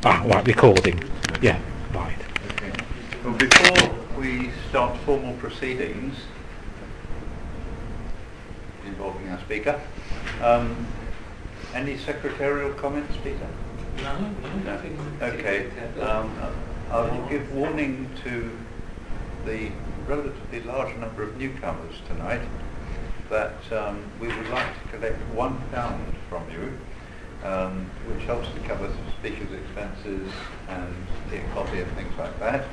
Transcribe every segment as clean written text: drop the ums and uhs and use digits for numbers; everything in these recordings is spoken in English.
Right, recording. Yeah, right. Okay. Well, before we start formal proceedings involving our speaker, any secretarial comments, Peter? No. Okay. I will give warning to the relatively large number of newcomers tonight that we would like to collect £1 from you, which helps to cover the speaker's expenses and tea and coffee and things like that.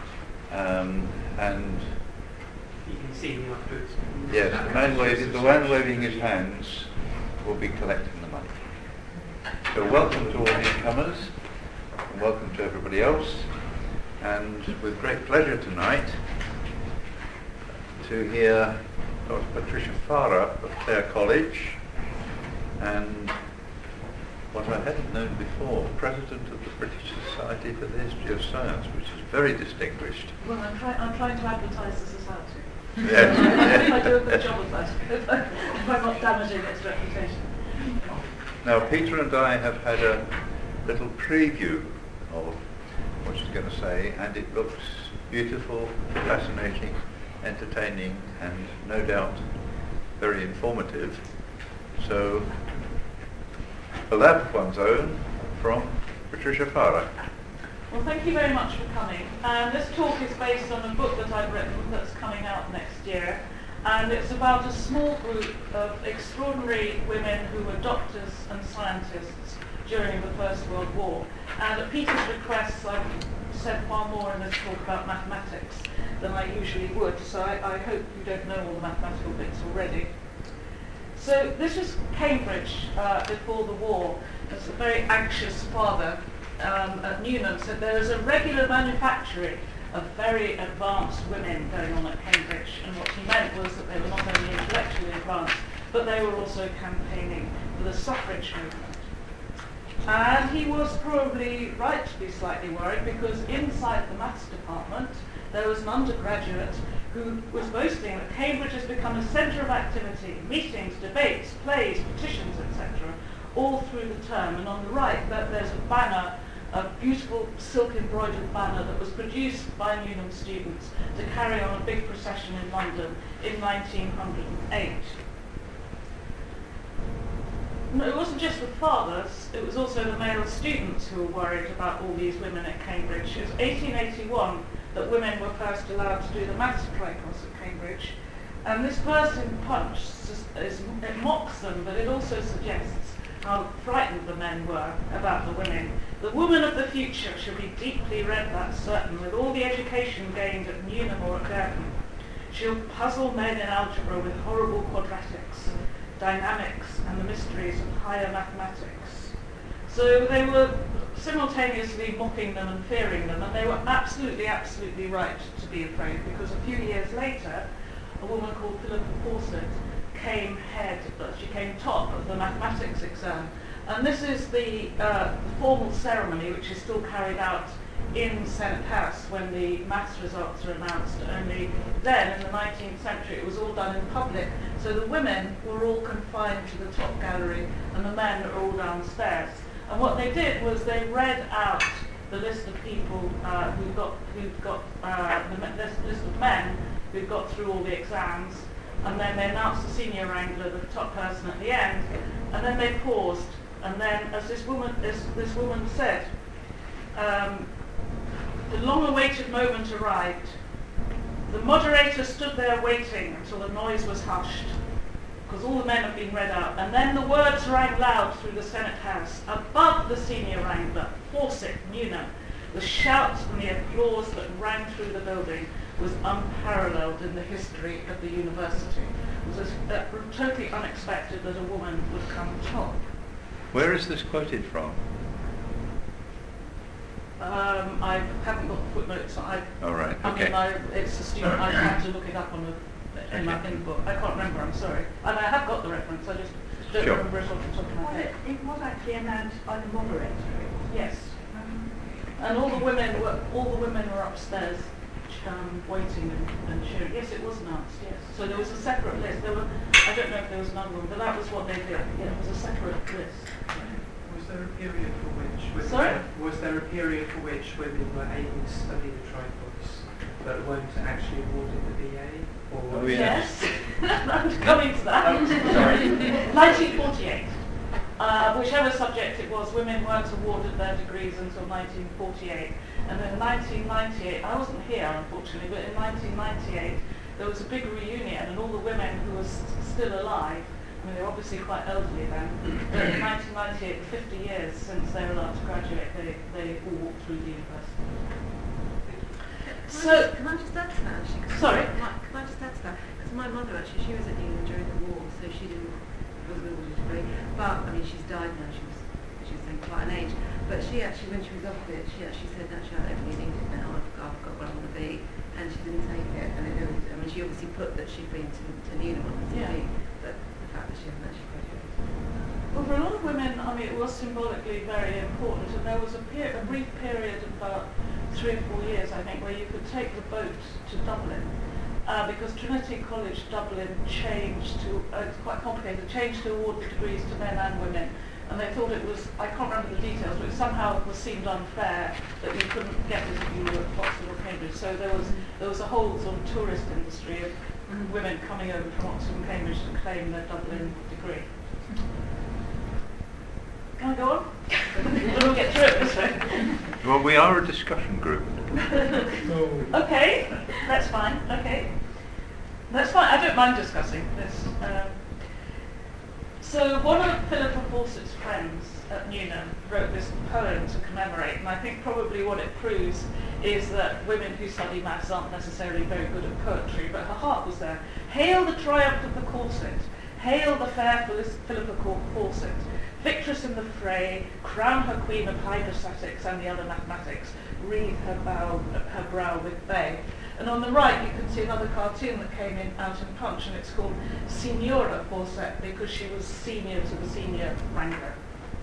And you can see me afterwards. yes, the man waving his hands will be collecting the money. So welcome to all newcomers, and welcome to everybody else, and with great pleasure tonight to hear Dr. Patricia Farah of Clare College, and what I hadn't known before, President of the British Society for the History of Science, which is very distinguished. Well, I'm trying to advertise the society. Yes. I think I do a good job of that, if I'm not damaging its reputation. Now, Peter and I have had a little preview of what she's going to say, and it looks beautiful, fascinating, entertaining, and no doubt very informative. So, a lab of one's own from Patricia Farah. Well, thank you very much for coming. This talk is based on a book that I've written that's coming out next year, and it's about a small group of extraordinary women who were doctors and scientists during the First World War. And at Peter's request, I've said far more in this talk about mathematics than I usually would, so I hope you don't know all the mathematical bits already. So this was Cambridge before the war. As a very anxious father at Newnham said, there is a regular manufacturing of very advanced women going on at Cambridge, and what he meant was that they were not only intellectually advanced, but they were also campaigning for the suffrage movement. And he was probably right to be slightly worried, because inside the maths department there was an undergraduate who was boasting that Cambridge has become a centre of activity, meetings, debates, plays, petitions, etc., all through the term. And on the right, there's a banner, a beautiful silk embroidered banner that was produced by Newnham students to carry on a big procession in London in 1908. No, it wasn't just the fathers, it was also the male students who were worried about all these women at Cambridge. It was 1881 that women were first allowed to do the maths tripos at Cambridge. And this verse in Punch, it mocks them, but it also suggests how frightened the men were about the women. The woman of the future shall be deeply read, that's certain, with all the education gained at Newnham or at Girton. She'll puzzle men in algebra with horrible quadratics, dynamics, and the mysteries of higher mathematics. So they were simultaneously mocking them and fearing them, and they were absolutely, absolutely right to be afraid, because a few years later, a woman called Philippa Fawcett came she came top of the mathematics exam. And this is the formal ceremony which is still carried out in Senate House when the maths results are announced. Only then, in the 19th century, it was all done in public. So the women were all confined to the top gallery, and the men are all downstairs. And what they did was they read out the list of people who've got the list of men who've got through all the exams, and then they announced the senior wrangler, the top person at the end, and then they paused, and then, as this woman said, the long-awaited moment arrived. The moderator stood there waiting until the noise was hushed, because all the men had been read out, and then the words rang loud through the Senate House, above the senior wrangler, Fawcett, Newnham. The shout and the applause that rang through the building was unparalleled in the history of the university. It was totally unexpected that a woman would come top. Where is this quoted from? I haven't got the footnotes. All right, okay. okay. It's a student. I had to look it up in the book. I can't remember, I'm sorry. And I have got the reference, I just don't remember it off the top of my head. It was actually announced by the moderator. Yes. And all the women were upstairs waiting and cheering. Yes, it was announced, yes. So there was a separate list. I don't know if there was another one, but that was what they did. Yeah, it was a separate list. Was there a period for which women, Sorry? was there a period for which women were able to study the tripos but weren't actually awarded the BA? Or Oh, yes. I'm coming to that. Sorry. 1948. Whichever subject it was, women weren't awarded their degrees until 1948. And in 1998, I wasn't here unfortunately, but in 1998 there was a big reunion, and all the women who were still alive, I mean they were obviously quite elderly then, but in 1998, 50 years since they were allowed to graduate, they all walked through the university. So, Can I just add to that actually? 'Cause Sorry? Can I just add to that? Because my mother actually, she was at Newham during the war, so she wasn't able to degree. But I mean, she's died now. She was saying quite an age. But she actually, when she was offered it, she actually said, "Actually, I don't really need it now. I've got what I want to be," and she didn't take it. And I mean, she obviously put that she'd been to Newham on the CV, Yeah. but the fact that she hasn't actually graduated. well, for a lot of women, I mean, it was symbolically very important, and there was a brief period of about 3 or 4 years, I think, where you could take the boat to Dublin, because Trinity College Dublin changed to, it's quite complicated, changed to award the degrees to men and women, and they thought it was, I can't remember the details, but somehow it was seemed unfair that you couldn't get it if you were at Oxford or Cambridge, so there was a whole sort of tourist industry of women coming over from Oxford and Cambridge to claim their Dublin degree. Can I go on? We'll get through it this way. Well, we are a discussion group. Okay, that's fine. Okay, that's fine. I don't mind discussing this. So one of Philippa Fawcett's friends at Newnham wrote this poem to commemorate, and I think probably what it proves is that women who study maths aren't necessarily very good at poetry, but her heart was there. Hail the triumph of the corset! Hail the fair Philippa Fawcett! Victress in the fray, crown her queen of hydrostatics and the other mathematics, wreathe her brow with bay. And on the right you can see another cartoon that came out in Punch, and it's called Signora Fawcett because she was senior to the senior wrangler.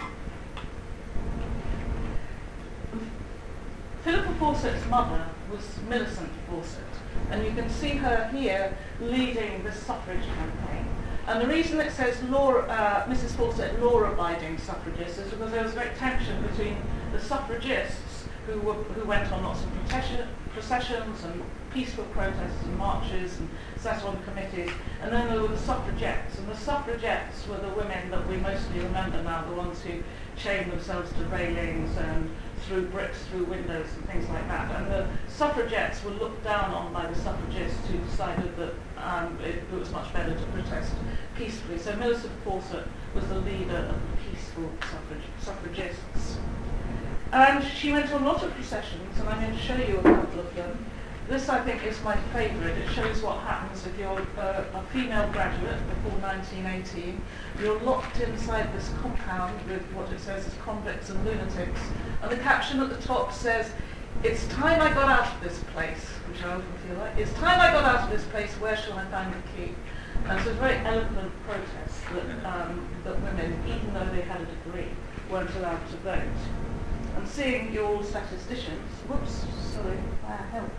Philippa Fawcett's mother was Millicent Fawcett, and you can see her here leading the suffrage campaign. And the reason it says Mrs. Fawcett law-abiding suffragists is because there was great tension between the suffragists who went on lots of processions and peaceful protests and marches and sat on committees, and then there were the suffragettes, and the suffragettes were the women that we mostly remember now, the ones who chained themselves to railings and threw bricks through windows and things like that. And the suffragettes were looked down on by the suffragists who decided that it was much better to protest peacefully. So Millicent Fawcett was the leader of the peaceful suffragists. And she went on a lot of processions, and I'm going to show you a couple of them. This, I think, is my favourite. It shows what happens if you're a female graduate before 1918. You're locked inside this compound with what it says is convicts and lunatics. And the caption at the top says, "It's time I got out of this place," which I often feel like. "It's time I got out of this place, where shall I find the key?" And so it's a very eloquent protest that women, even though they had a degree, weren't allowed to vote. And seeing you're all statisticians, whoops, sorry, help.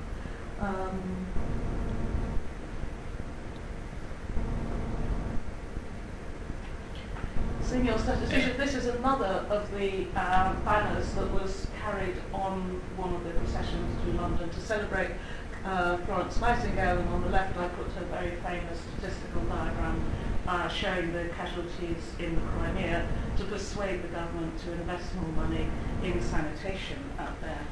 Seeing your statisticians, this is another of the banners that was carried on one of the processions through London to celebrate Florence Nightingale, and on the left I put a very famous statistical diagram showing the casualties in the Crimea to persuade the government to invest more money in sanitation out there.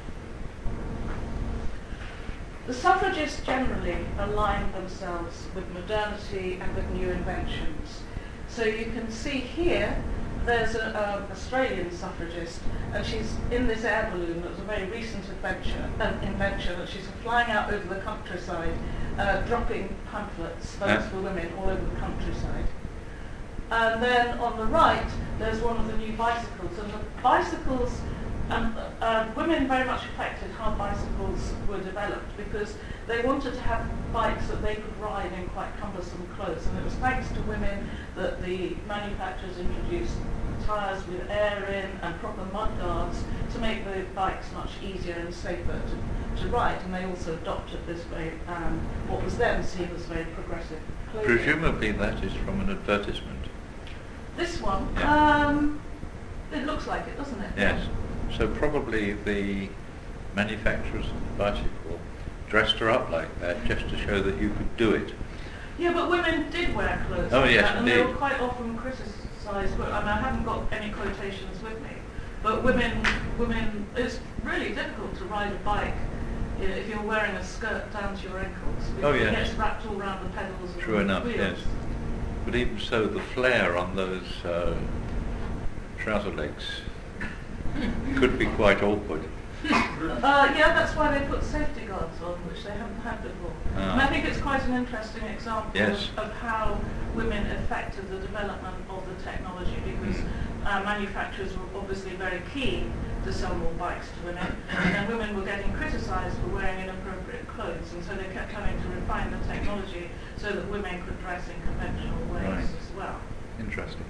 The suffragists generally aligned themselves with modernity and with new inventions. So you can see here, there's an Australian suffragist, and she's in this air balloon that was a very recent invention, and she's flying out over the countryside, dropping pamphlets, votes for women, all over the countryside. And then on the right, there's one of the new bicycles, and the bicycles, women very much affected how bicycles were developed, because they wanted to have bikes that they could ride in quite cumbersome clothes, and it was thanks to women that the manufacturers introduced tyres with air in and proper mud guards to make the bikes much easier and safer to ride, and they also adopted this very, what was then seen as very progressive clothing. Presumably that is from an advertisement. This one? Yeah. It looks like it, doesn't it? Yes. So probably the manufacturers of the bicycle dressed her up like that just to show that you could do it. Yeah, but women did wear clothes Oh, like yes, that, and they indeed. were quite often criticised. But I haven't got any quotations with me. But women, it's really difficult to ride a bike if you're wearing a skirt down to your ankles. Oh, It yes. gets wrapped all around the pedals and True the enough, wheels. yes. But even so, the flare on those trouser legs could be quite awkward. Yeah, that's why they put safety guards on, which they haven't had before. Ah. And I think it's quite an interesting example Yes. of how women affected the development of the technology, because manufacturers were obviously very keen to sell more bikes to women, and then women were getting criticised for wearing inappropriate clothes, and so they kept having to refine the technology so that women could dress in conventional ways Right. as well. Interesting.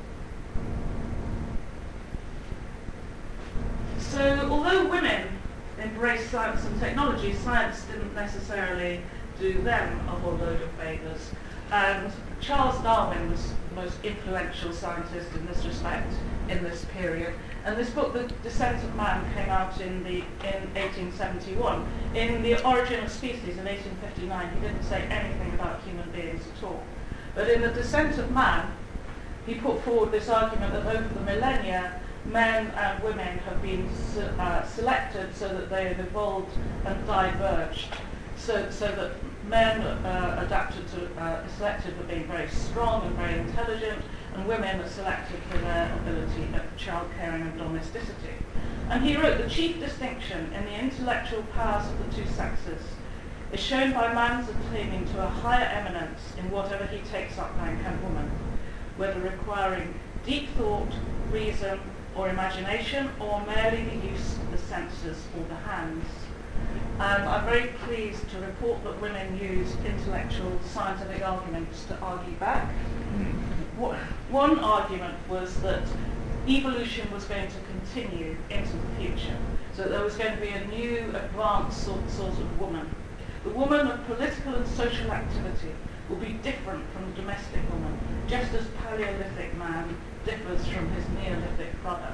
So although women embraced science and technology, science didn't necessarily do them a whole load of favours. And Charles Darwin was the most influential scientist in this respect in this period. And this book, The Descent of Man, came out in 1871. In The Origin of Species in 1859, he didn't say anything about human beings at all. But in The Descent of Man, he put forward this argument that over the millennia, men and women have been selected so that they have evolved and diverged, so that men are selected for being very strong and very intelligent, and women are selected for their ability of childcaring and domesticity. And he wrote, the chief distinction in the intellectual powers of the two sexes is shown by man's attaining to a higher eminence in whatever he takes up like a woman, whether requiring deep thought, reason, or imagination, or merely the use of the senses or the hands. And I'm very pleased to report that women used intellectual scientific arguments to argue back. One argument was that evolution was going to continue into the future, so there was going to be a new advanced sort of woman. The woman of political and social activity will be different from the domestic woman, just as Paleolithic man differs from his Neolithic brother.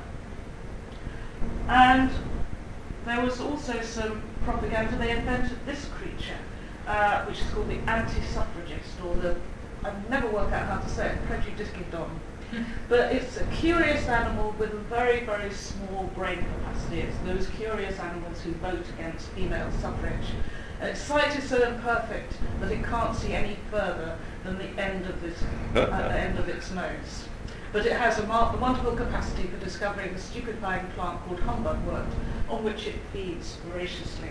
And there was also some propaganda. They invented this creature, which is called the anti-suffragist, or the, I never work out how to say it, prejudicedom. But it's a curious animal with a very, very small brain capacity. It's those curious animals who vote against female suffrage. And its sight is so imperfect that it can't see any further than the end of its nose. But it has a wonderful capacity for discovering a stupefying plant called humbugwort, on which it feeds voraciously.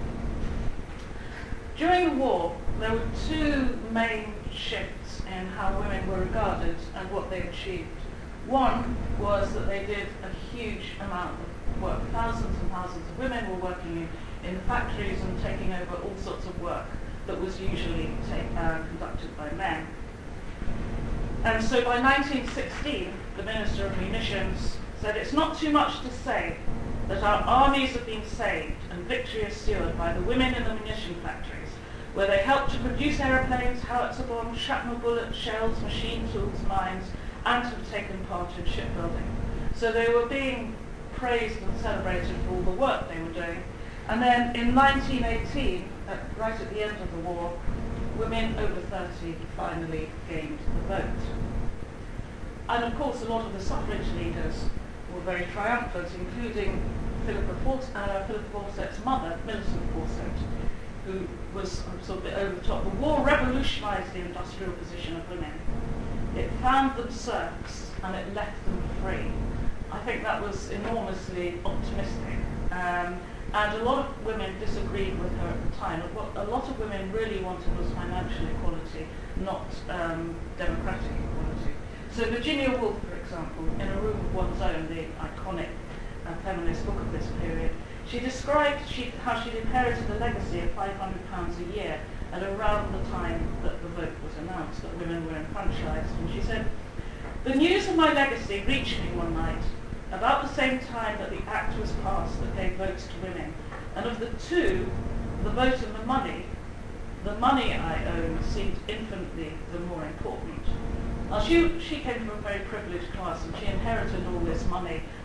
During the war, there were two main shifts in how women were regarded and what they achieved. One was that they did a huge amount of work. Thousands and thousands of women were working in factories and taking over all sorts of work that was usually conducted by men. And so by 1916, the Minister of Munitions said, it's not too much to say that our armies have been saved and victory assured by the women in the munition factories, where they helped to produce aeroplanes, howitzer bombs, shrapnel bullets, shells, machine tools, mines, and have taken part in shipbuilding. So they were being praised and celebrated for all the work they were doing. And then in 1918, right at the end of the war, women over 30 finally gained the vote. And of course, a lot of the suffrage leaders were very triumphant, including Philippa Fawcett's mother, Millicent Fawcett, who was sort of over the top. The war revolutionised the industrial position of women. It found them serfs and it left them free. I think that was enormously optimistic. And a lot of women disagreed with her at the time. What a lot of women really wanted was financial equality, not democratic equality. So Virginia Woolf, for example, in A Room of One's Own, the iconic feminist book of this period, she described how she'd inherited a legacy of £500 a year at around the time that the vote was announced, that women were enfranchised. And she said, the news of my legacy reached me one night, about the same time that the act was passed that gave votes to women. And of the two, the vote and the money I own seemed infinitely the more important. Now she came from a very privileged class and she inherited all this money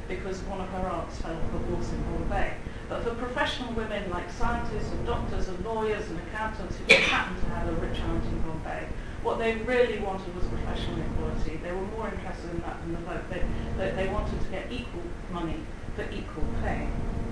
because one of her aunts fell off a horse in Bombay. But for professional women like scientists and doctors and lawyers and accountants who just happened to have a rich aunt in Bombay, what they really wanted was professional equality. They were more interested in that than the vote. They wanted to get equal money for equal pay.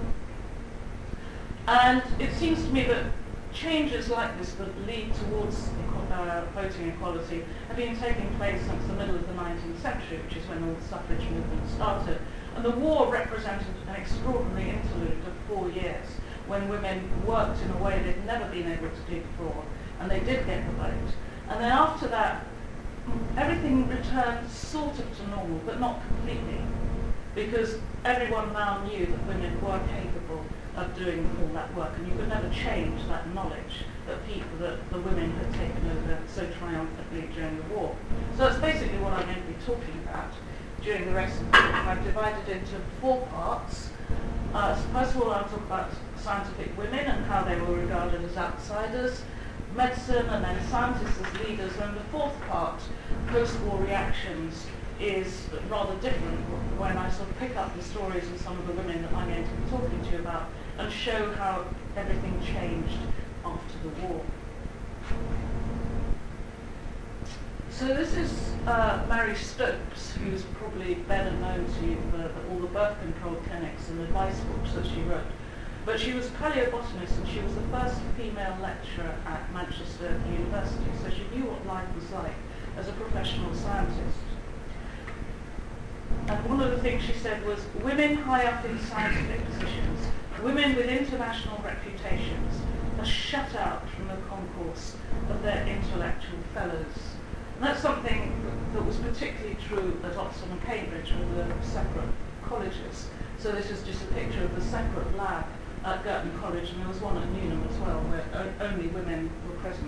And it seems to me that changes like this that lead towards voting equality have been taking place since the middle of the 19th century, which is when all the suffrage movement started. And the war represented an extraordinary interlude of 4 years when women worked in a way they'd never been able to do before, and they did get the vote. And then after that, everything returned sort of to normal, but not completely, because everyone now knew that women were capable of doing all that work, and you could never change that knowledge that the women had taken over so triumphantly during the war. So that's basically what I'm going to be talking about during the rest of the talk. I've divided into 4 parts. First of all, I'll talk about scientific women and how they were regarded as outsiders, medicine, and then scientists as leaders. And the 4th part, post-war reactions, is rather different when I sort of pick up the stories of some of the women that I'm going to be talking to you about and show how everything changed after the war. So this is Mary Stopes, who's probably better known to you for all the birth control clinics and advice books that she wrote. But she was a paleobotanist, and she was the first female lecturer at Manchester University, so she knew what life was like as a professional scientist. And one of the things she said was, women high up in scientific positions, women with international reputations, are shut out from the concourse of their intellectual fellows. And that's something that was particularly true at Oxford and Cambridge with the separate colleges. So this is just a picture of the separate lab at Girton College, and there was one at Newnham as well, where only women were present.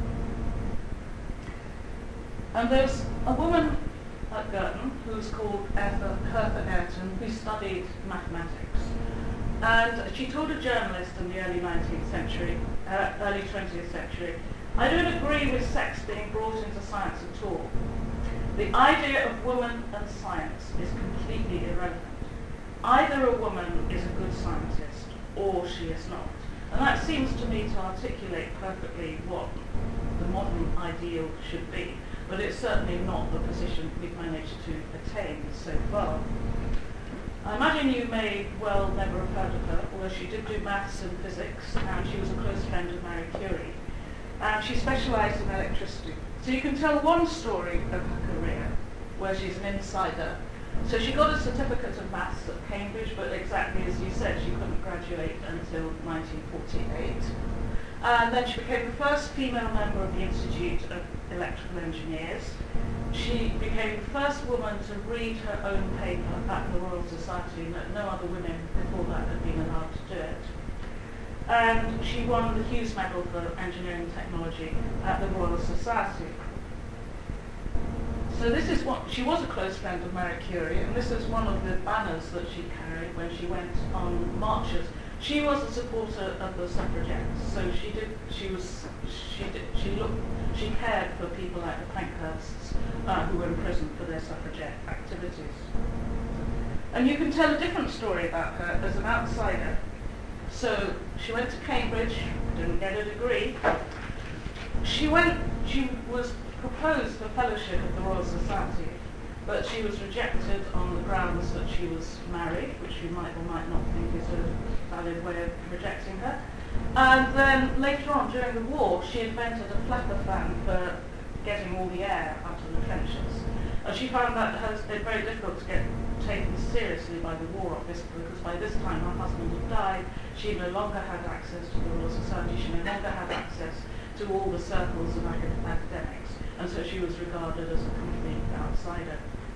And there's a woman at Girton who's called Hertha Ayrton, who studied mathematics. And she told a journalist in the early 19th century, early 20th century, I don't agree with sex being brought into science at all. The idea of woman and science is completely irrelevant. Either a woman is a good scientist or she is not. And that seems to me to articulate perfectly what the modern ideal should be. But it's certainly not the position we've managed to attain so far. I imagine you may well never have heard of her, although she did do maths and physics, and she was a close friend of Marie Curie. And she specialised in electricity. So you can tell one story of her career, where she's an insider. So she got a certificate of maths at Cambridge, but exactly as you said, she couldn't graduate until 1948. And then she became the first female member of the Institute of Electrical Engineers. She became the first woman to read her own paper at the Royal Society, and no other women before that had been allowed to do it. And she won the Hughes Medal for Engineering and Technology at the Royal Society. So this is what, she was a close friend of Marie Curie, and this is one of the banners that she carried when she went on marches. She was a supporter of the suffragettes, so she cared for people like the Pankhursts who were in prison for their suffragette activities. And you can tell a different story about her as an outsider. So she went to Cambridge, didn't get a degree. She was proposed for fellowship at the Royal Society, but she was rejected on the grounds that she was married, which you might or might not think is a valid way of rejecting her. And then later on, during the war, she invented a flapper fan for getting all the air out of the trenches. And she found that it very difficult to get taken seriously by the War Office, because by this time her husband had died. She no longer had access to the Royal Society. She no longer had access to all the circles of academics, and so she was regarded as a complete outsider.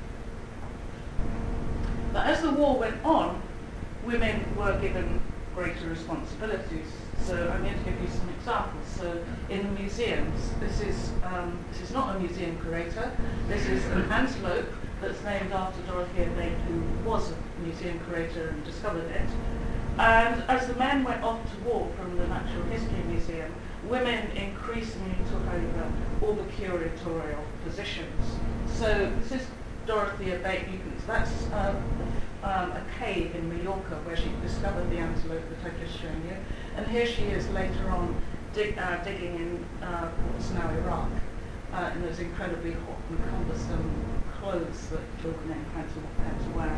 But as the war went on, women were given greater responsibilities. So I'm going to give you some examples. So in the museums, this is not a museum curator. This is an antelope that's named after Dorothea Bate, who was a museum curator and discovered it. And as the men went off to war from the Natural History Museum, women increasingly took over all the curatorial positions. So this is Dorothea Bate. That's a cave in Mallorca where she discovered the antelope that I've just shown you. And here she is later on digging in what's now Iraq in those incredibly hot and cumbersome clothes that the women had to wear.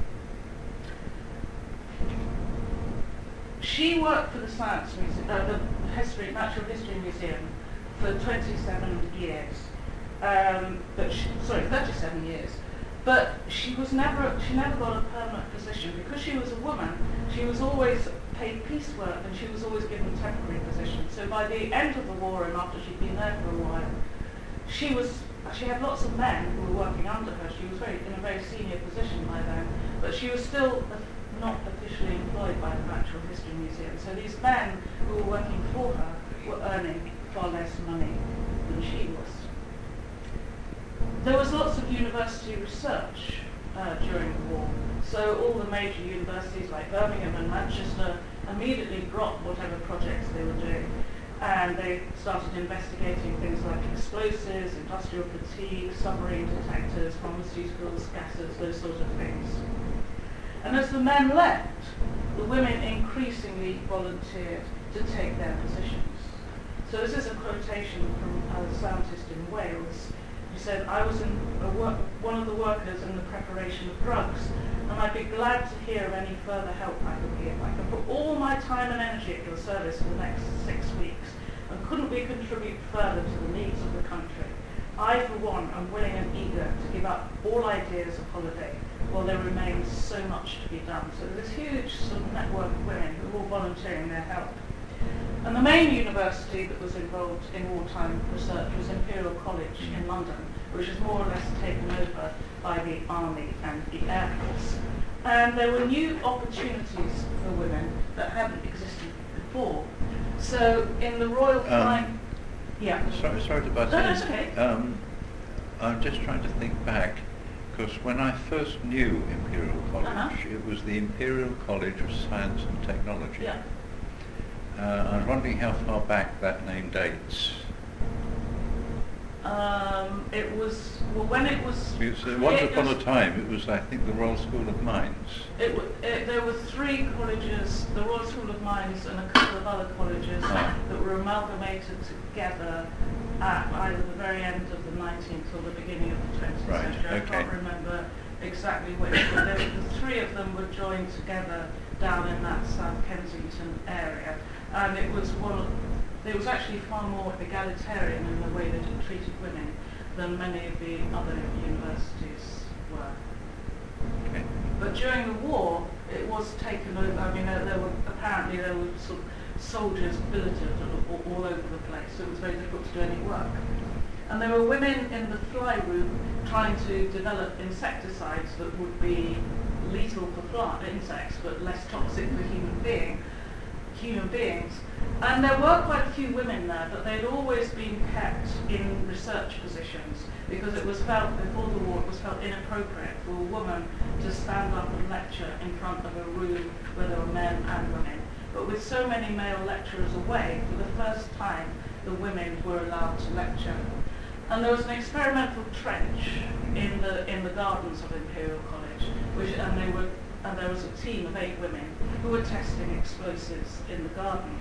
She worked for the Science Museum, the Natural History Museum for 27 years. 37 years. But she never got a permanent position because she was a woman. She was always paid piecework and she was always given temporary positions. So by the end of the war and after she'd been there for a while, she had lots of men who were working under her. She was in a very senior position by then, but she was still not officially employed by the Natural History Museum. So these men who were working for her were earning far less money than she was. There was lots of university research during the war. So all the major universities like Birmingham and Manchester immediately dropped whatever projects they were doing. And they started investigating things like explosives, industrial fatigue, submarine detectors, pharmaceuticals, gases, those sort of things. And as the men left, the women increasingly volunteered to take their positions. So this is a quotation from a scientist in Wales. He said, "I was one of the workers in the preparation of drugs, and I'd be glad to hear of any further help I could give. I can put all my time and energy at your service for the next 6 weeks, and couldn't we contribute further to the needs of the country? I, for one, am willing and eager to give up all ideas of holiday, while there remains so much to be done." So there's this huge sort of network of women who are all volunteering their help. And the main university that was involved in wartime research was Imperial College in London, which was more or less taken over by the Army and the Air Force. And there were new opportunities for women that hadn't existed before. So in the Royal Flying... Yeah. Sorry to butt in. No, that's okay. I'm just trying to think back, because when I first knew Imperial College, it was the Imperial College of Science and Technology. Yeah. I was wondering how far back that name dates. It was, well, when it was... Once upon a time, it was, I think, the Royal School of Mines. There were 3 colleges, the Royal School of Mines and a couple of other colleges that were amalgamated together at either the very end of the 19th or the beginning of the 20th century. I can't remember exactly which, but the 3 of them were joined together down in that South Kensington area. And it was actually far more egalitarian in the way that it treated women than many of the other universities were. Okay. But during the war, it was taken over. I mean, there were sort of soldiers billeted all over the place, so it was very difficult to do any work. And there were women in the fly room trying to develop insecticides that would be lethal for insects, but less toxic for human beings. And there were quite a few women there, but they'd always been kept in research positions because it was felt, before the war, it was felt inappropriate for a woman to stand up and lecture in front of a room where there were men and women. But with so many male lecturers away, for the first time, the women were allowed to lecture. And there was an experimental trench in the gardens of Imperial College, and there was a team of 8 women who were testing explosives in the garden.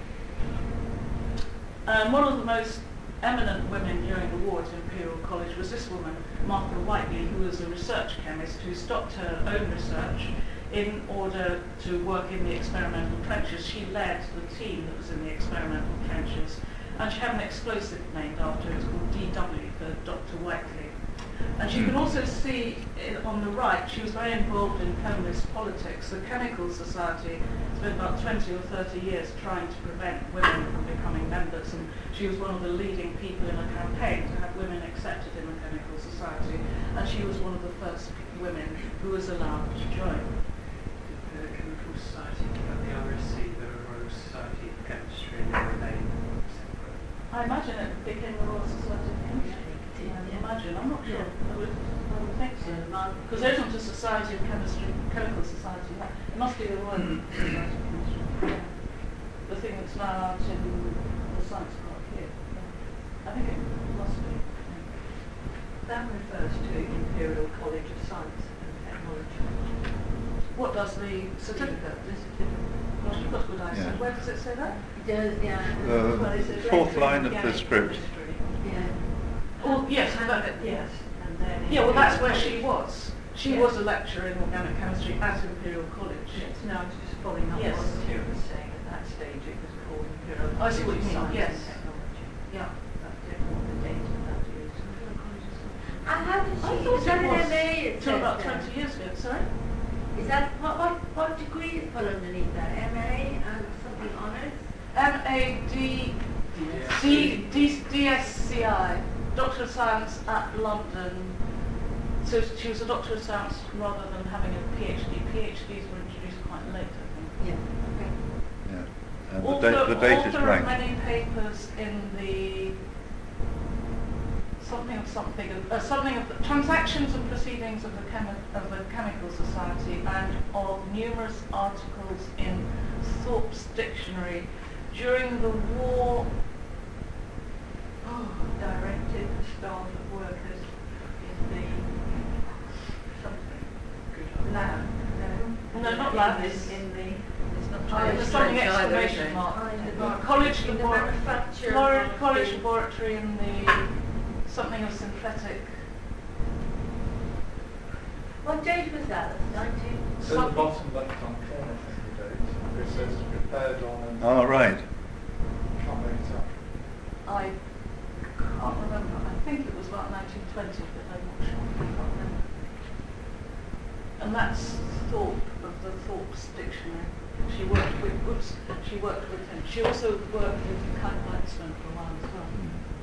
One of the most eminent women during the war at Imperial College was this woman, Martha Whiteley, who was a research chemist who stopped her own research in order to work in the experimental trenches. She led the team that was in the experimental trenches, and she had an explosive named after her. It's called DW for Dr. Whiteley. And you can also see on the right, she was very involved in feminist politics. The Chemical Society spent about 20 or 30 years trying to prevent women from becoming members, and she was one of the leading people in a campaign to have women accepted in the Chemical Society, and she was one of the first women who was allowed to join. The Chemical Society, the RSC, the Royal Society of Chemistry, and they remain separate. I imagine it became the Royal Society of Chemistry. I imagine, I'm not sure. I would think so. Because there isn't a Society of Chemistry, Chemical Society. It must be the Royal Society of Chemistry. Yeah. The thing that's now out in the Science Park here. Yeah. I think it must be. That refers to Imperial College of Science and Technology. What does the certificate? Gosh, you've got good eyesight. Yeah. Where does it say that? It does, yeah. The fourth line of the script. Yeah. Oh, yes, Yes. And then yeah, well, that's where she was. She Yeah. was a lecturer in organic chemistry at Imperial College. Yes, no, I was just following up Yes. what Stuart was saying. At that stage it was called Imperial I see what you mean, Science yes. and Technology. Yeah. I don't know what the date of that is. And how did I she, thought is that it an was MA it till says about there? 20 years ago, sorry? Is that, what degree is put underneath that? MA and something honours? DSCI, Doctor of Science at London. So she was a Doctor of Science rather than having a PhD. PhDs were introduced quite late, I think. Yeah, okay. Yeah. And Author, the date is author of blank. many papers in the something of the transactions and proceedings of the Chemical Society, and of numerous articles in Thorpe's Dictionary during the war. Directed staff of workers in the something lab. No, not lab, it's in the It's not there's something exclamation mark. College in the laboratory, manufacture of college the- laboratory in the something of synthetic. What date was that? 19? It's at the bottom left-hand corner, I think, the date. It says prepared on and Oh, right. can't make it up. I can't remember. I think it was about 1920, but I'm not sure. I can't remember. And that's Thorpe of the Thorpe's Dictionary. She worked with him. She also worked with Kite Weitzman for a while as well.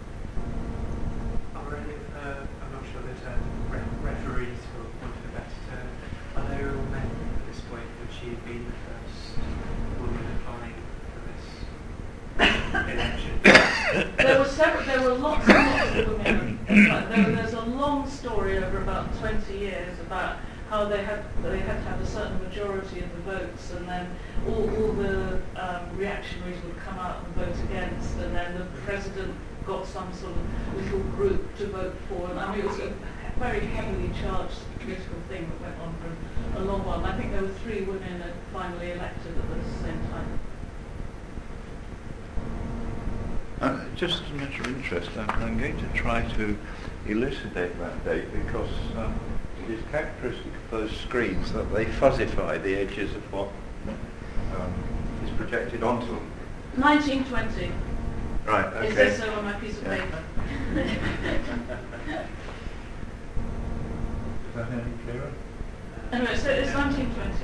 Are any of her, I'm not sure the term, referees, for want of a better term, are they all men at this point? Would she have been the first woman applying for this election? There were lots and lots of women. There's a long story over about 20 years about how they had to have a certain majority of the votes, and then all the reactionaries would come out and vote against, and then the president got some sort of little group to vote for, and I mean it was a very heavily charged political thing that went on for a long while. And I think there were 3 women that finally elected at the same time. Just as a matter of interest, I'm going to try to elucidate that date because it is characteristic of those screens that they fuzzify the edges of what is projected onto them. 1920. Right, okay. It says so on my piece of Yeah. paper. Is that any clearer? Anyway, so it's 1920.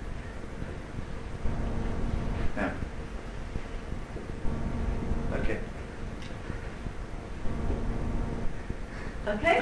Yeah. Okay. Okay?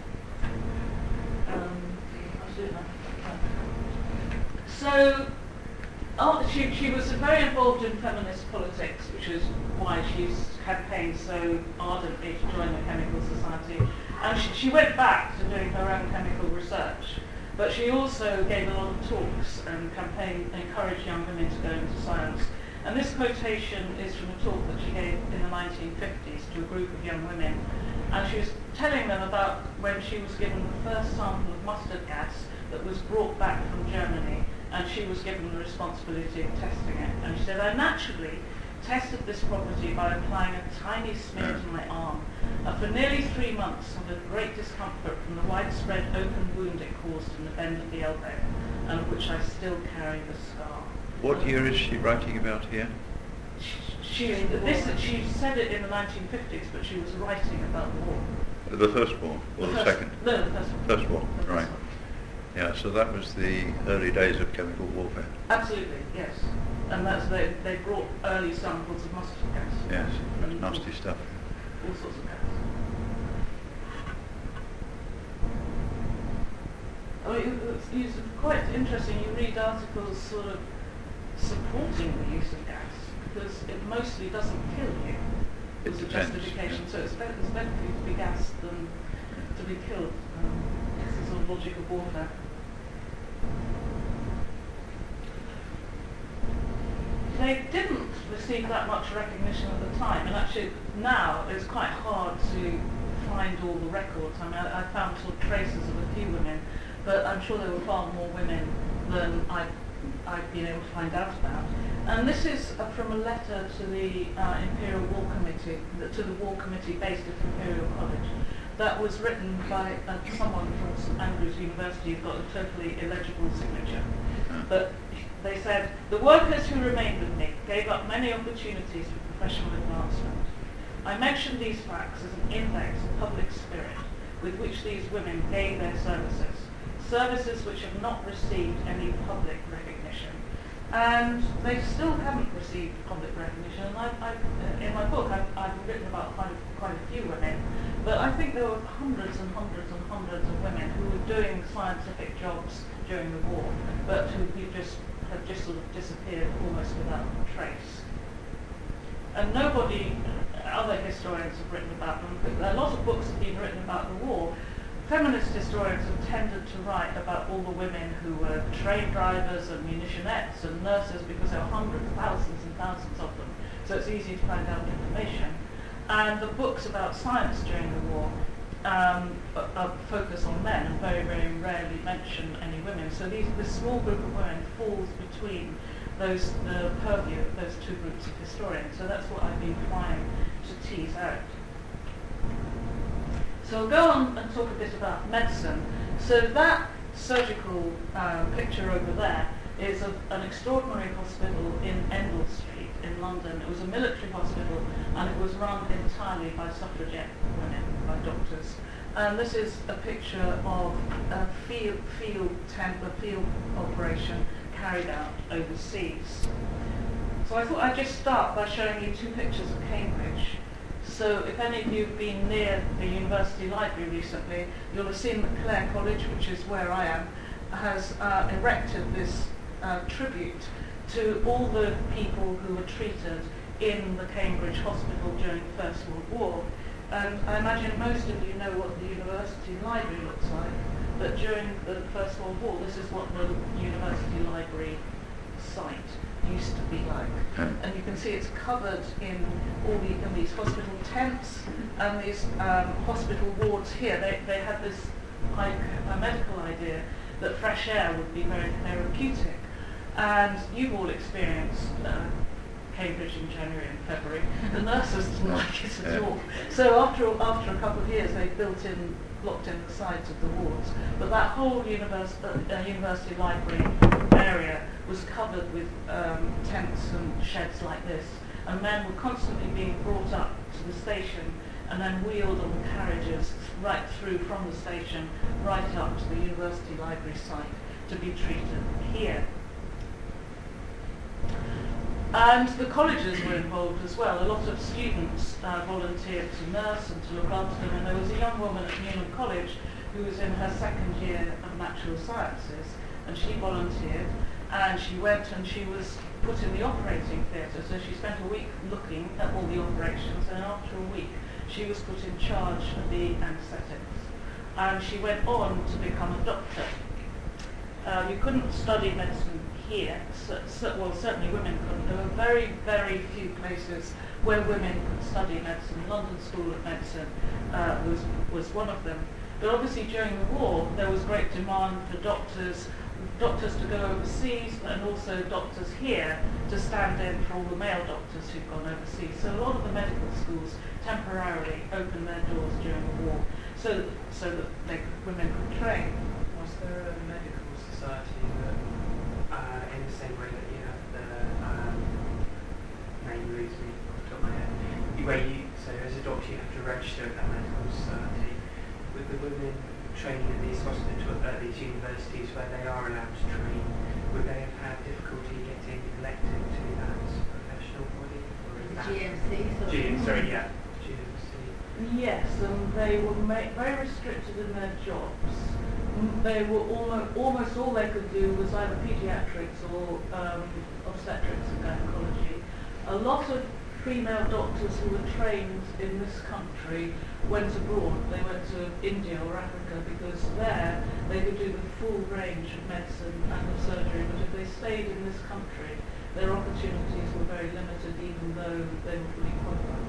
I'll do it now. So, she was very involved in feminist politics, which is why she's campaigned so ardently to join the Chemical Society. And she went back to doing her own chemical research, but she also gave a lot of talks and encouraged young women to go into science. And this quotation is from a talk that she gave in the 1950s to a group of young women. And she was telling them about when she was given the first sample of mustard gas that was brought back from Germany, and she was given the responsibility of testing it. And she said, I naturally tested this property by applying a tiny smear to my arm. And for nearly 3 months, I had great discomfort from the widespread open wound it caused in the bend of the elbow, and of which I still carry the scar. What year is she writing about here? She said it in the 1950s, but she was writing about the war. The First War or the Second? No, the first one. First War, The first right. one. Yeah, so that was the early days of chemical warfare. Absolutely, yes. And that's they brought early samples of mustard gas. Yes, And nasty stuff. All sorts of gas. I mean, it's quite interesting. You read articles sort of supporting the use of gas because it mostly doesn't kill you. It As a depends, justification, yeah. so it's better for you to be gassed than to be killed. It's a sort of logic of warfare. They didn't receive that much recognition at the time, and actually now it's quite hard to find all the records. I mean, I found sort of traces of a few women, but I'm sure there were far more women than I've been able to find out about. And this is from a letter to the Imperial War Committee, to the War Committee based at Imperial College, that was written by someone from St Andrews University who's got a totally illegible signature. But they said, the workers who remained with me gave up many opportunities for professional advancement. I mention these facts as an index of public spirit with which these women gave their services which have not received any public recognition. And they still haven't received public recognition. And in my book, I've written about quite a few women, but I think there were hundreds and hundreds and hundreds of women who were doing scientific jobs during the war, but who have just sort of disappeared almost without trace. And nobody, other historians have written about them. A lot of books have been written about the war. Feminist historians have tended to write about all the women who were train drivers and munitionettes and nurses because there were hundreds, thousands and thousands of them. So it's easy to find out information. And the books about science during the war focus on men and very, very rarely mention any women. So this small group of women falls between the purview of those two groups of historians. So that's what I've been trying to tease out. So I'll go on and talk a bit about medicine. So that surgical picture over there is of an extraordinary hospital in Endell Street in London. It was a military hospital and it was run entirely by suffragette women, by doctors. And this is a picture of a field operation carried out overseas. So I thought I'd just start by showing you two pictures of Cambridge. So if any of you have been near the university library recently, you'll have seen that Clare College, which is where I am, has erected this tribute to all the people who were treated in the Cambridge Hospital during the First World War. And I imagine most of you know what the university library looks like, but during the First World War, this is what the university library site used to be like. And you can see it's covered in these hospital tents and these hospital wards here. They had this a medical idea that fresh air would be very therapeutic. And you've all experienced Cambridge in January and February. The nurses didn't like it at all. So after a couple of years, they blocked in the sides of the wards. But that whole university library area was covered with tents and sheds like this. And men were constantly being brought up to the station and then wheeled on the carriages right through from the station right up to the university library site to be treated here. And the colleges were involved as well. A lot of students volunteered to nurse and to look after them. And there was a young woman at Newnham College who was in her second year of natural sciences, and she volunteered. And she went and she was put in the operating theatre. So she spent a week looking at all the operations, and after a week she was put in charge of the anaesthetics. And she went on to become a doctor. You couldn't study medicine here. Well, certainly women couldn't. There were very, very few places where women could study medicine. London School of Medicine was one of them. But obviously during the war, there was great demand for doctors to go overseas, and also doctors here to stand in for all the male doctors who'd gone overseas. So a lot of the medical schools temporarily opened their doors during the war so that women could train. Was there a medical society that, in the same way that you have the name leaves me off the top of my head, so as a doctor you have to register at that medical society, with the women training at these these universities where they are allowed to train, would they have had difficulty getting elected to that professional body? Or is that GMC? GMC. Yes, and they were very restricted in their jobs. They were almost all they could do was either paediatrics or obstetrics and gynecology. A lot of female doctors who were trained in this country went abroad. They went to India or Africa because there they could do the full range of medicine and of surgery. But if they stayed in this country, their opportunities were very limited, even though they were fully qualified.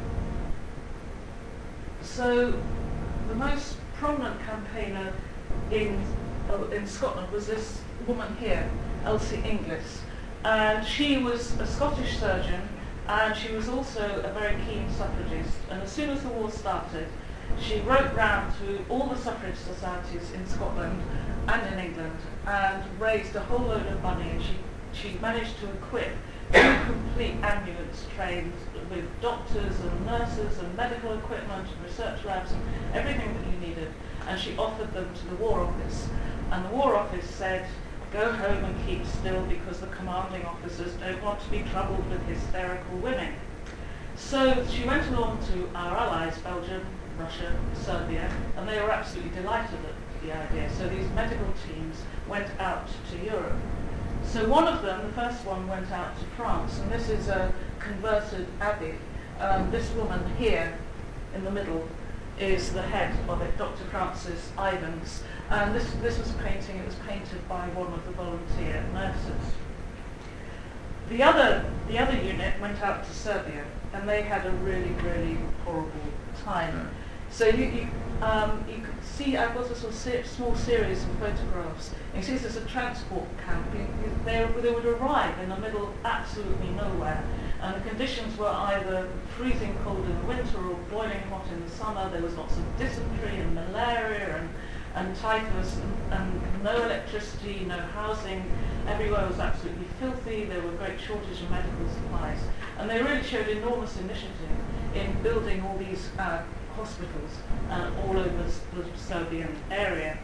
So the most prominent campaigner in Scotland was this woman here, Elsie Inglis. And she was a Scottish surgeon, and she was also a very keen suffragist. And as soon as the war started, she wrote round to all the suffrage societies in Scotland and in England and raised a whole load of money, and she managed to equip 2 complete ambulance trains with doctors and nurses and medical equipment and research labs and everything that you needed, and she offered them to the War Office. And the War Office said, go home and keep still because the commanding officers don't want to be troubled with hysterical women. So she went along to our allies, Belgium, Russia, Serbia, and they were absolutely delighted at the idea. So these medical teams went out to Europe. So one of them, the first one, went out to France, and this is a converted abbey. This woman here in the middle is the head of it, Dr. Frances Ivans. And this was a painting, it was painted by one of the volunteer nurses. The other unit went out to Serbia, and they had a really, really horrible time. So you could see, I've got a sort of small series of photographs. You see this is a transport camp. They would arrive in the middle of absolutely nowhere, and the conditions were either freezing cold in the winter or boiling hot in the summer. There was lots of dysentery and malaria and typhus, and no electricity, no housing. Everywhere was absolutely filthy. There were great shortage of medical supplies, and they really showed enormous initiative in building all these hospitals all over the Serbian area.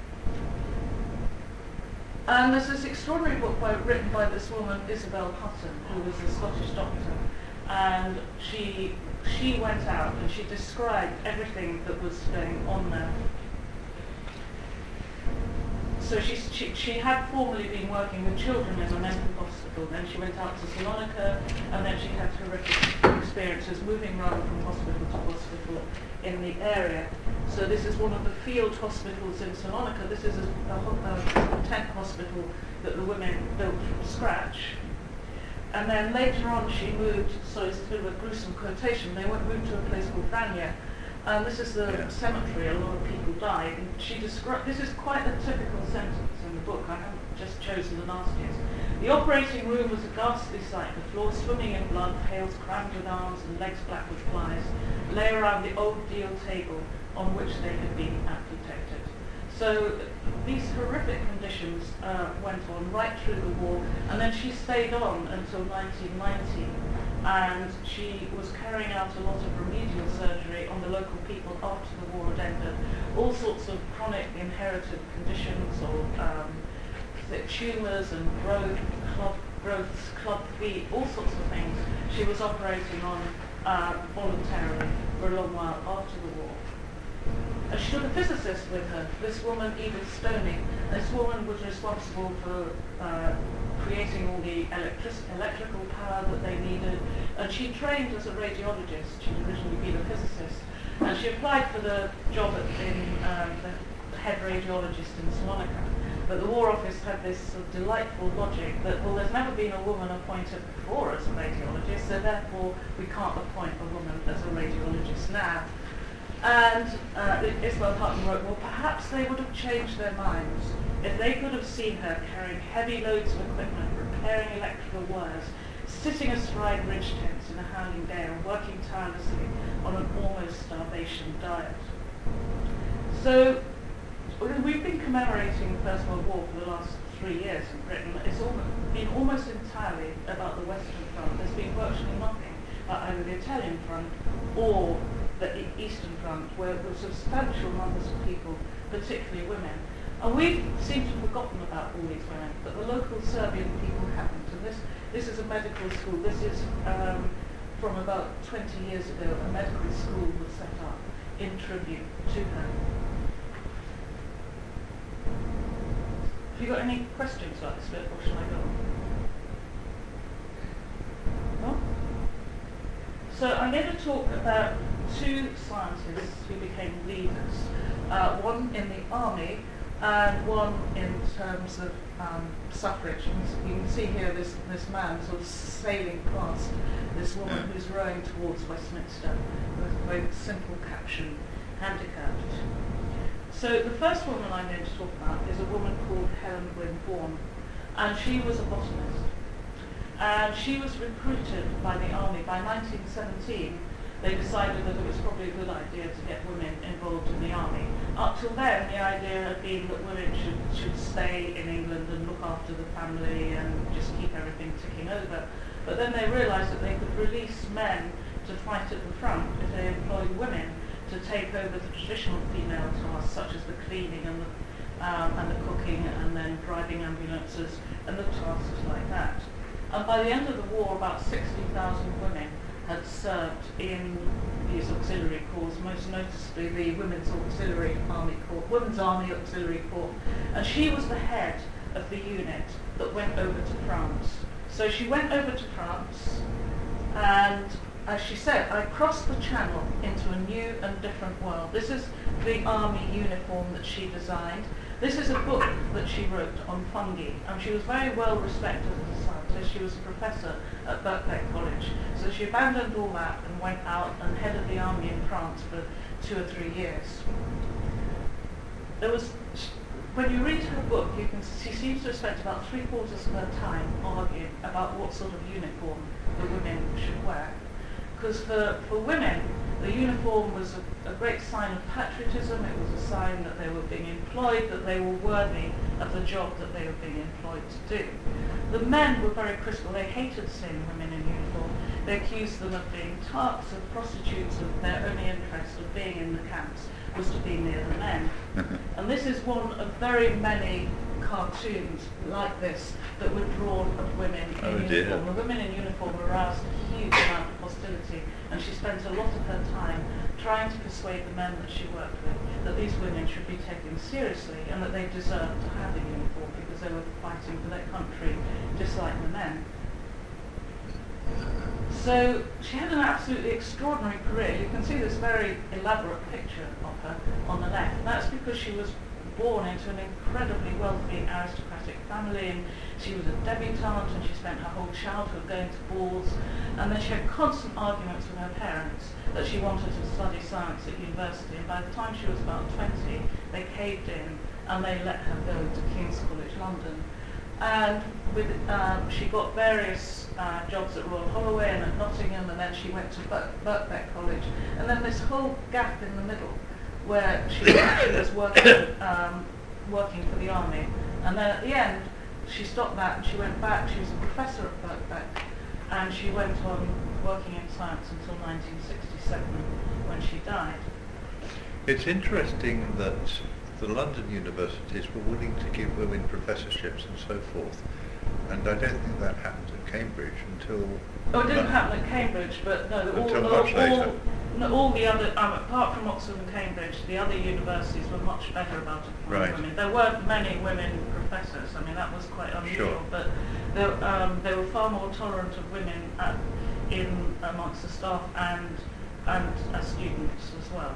And there's this extraordinary book written by this woman, Isabel Hutton, who was a Scottish doctor, and she went out and she described everything that was going on there. So she had formerly been working with children in a mental hospital, then she went out to Salonika, and then she had horrific experiences moving around from hospital to hospital in the area. So this is one of the field hospitals in Salonika. This is a tent hospital that the women built from scratch. And then later on she moved, so it's a bit of a gruesome quotation, they moved to a place called Vranje. And this is the cemetery, a lot of people died. And she described, this is quite a typical sentence in the book, I haven't just chosen the nastiest. The operating room was a ghastly sight, the floor swimming in blood, pails crammed with arms and legs black with flies, lay around the old deal table on which they had been amputated. So these horrific conditions went on right through the war, and then she stayed on until 1990, and she was carrying out a lot of remedial surgery on the local people after the war had ended. All sorts of chronic inherited conditions, or thick tumours and growths, club feet, all sorts of things she was operating on voluntarily for a long while after the war. She took a physicist with her, this woman Edith Stoney. This woman was responsible for creating all the electrical power that they needed, and she trained as a radiologist. She'd originally been a physicist, and she applied for the job in the head radiologist in Salonika. But the War Office had this sort of delightful logic that, well, there's never been a woman appointed before as a radiologist, so therefore we can't appoint a woman as a radiologist now. And Isabel Hutton wrote, well, perhaps they would have changed their minds if they could have seen her carrying heavy loads of equipment, repairing electrical wires, sitting astride ridge tents in a howling gale, working tirelessly on an almost starvation diet. So we've been commemorating the First World War for the last 3 years in Britain. It's been almost entirely about the Western Front. There's been virtually nothing about either the Italian Front or the Eastern Front, where there were substantial numbers of people, particularly women. And we seem to have forgotten about all these women, but the local Serbian people haven't. And this is a medical school. This is from about 20 years ago. A medical school was set up in tribute to her. Have you got any questions about this bit, or shall I go on? No? So I'm going to talk about 2 scientists who became leaders, one in the army and one in terms of suffrage. And you can see here this man sort of sailing past this woman who's rowing towards Westminster with a very simple caption, handicapped. So the first woman I'm going to talk about is a woman called Helen Gwynne Bourne, and she was a botanist. And she was recruited by the army. By 1917, they decided that it was probably a good idea to get women involved in the army. Up till then, the idea had been that women should stay in England and look after the family and just keep everything ticking over. But then they realised that they could release men to fight at the front if they employed women to take over the traditional female tasks, such as the cleaning and the cooking, and then driving ambulances and the tasks like that. And by the end of the war, about 60,000 women had served in these auxiliary corps, most noticeably the Women's Army Auxiliary Corps. And she was the head of the unit that went over to France. So she went over to France, and as she said, I crossed the channel into a new and different world. This is the army uniform that she designed. This is a book that she wrote on fungi, and she was very well respected as a scientist. She was a professor at Birkbeck College. So she abandoned all that and went out and headed the army in France for 2 or 3 years. When you read her book, she seems to have spent about 3/4 of her time arguing about what sort of uniform the women should wear. Because for women, the uniform was a great sign of patriotism. It was a sign that they were being employed, that they were worthy of the job that they were being employed to do. The men were very critical. They hated seeing women in uniform. They accused them of being tarts, of prostitutes, of their only interest of being in the camps was to be near the men. And this is one of very many cartoons like this that were drawn of women in uniform. The women in uniform aroused a huge amount of hostility, and she spent a lot of her time trying to persuade the men that she worked with that these women should be taken seriously and that they deserved to have a uniform because they were fighting for their country just like the men. So she had an absolutely extraordinary career. You can see this very elaborate picture of her on the left. And that's because she was born into an incredibly wealthy aristocratic family, and she was a debutante, and she spent her whole childhood going to balls, and then she had constant arguments with her parents that she wanted to study science at university, and by the time she was about 20 they caved in and they let her go to King's College London. And she got various jobs at Royal Holloway and at Nottingham, and then she went to Birkbeck College, and then this whole gap in the middle where she was working for the army, and then at the end she stopped that and she went back. She was a professor at Birkbeck, and she went on working in science until 1967 when she died. It's interesting that the London universities were willing to give women professorships and so forth, and I don't think that happened at Cambridge until... Oh, it didn't happen at Cambridge, but no, much later. All the other, apart from Oxford and Cambridge, the other universities were much better about it for women. There weren't many women professors. I mean, that was quite unusual, but they were far more tolerant of women amongst the staff and as students as well.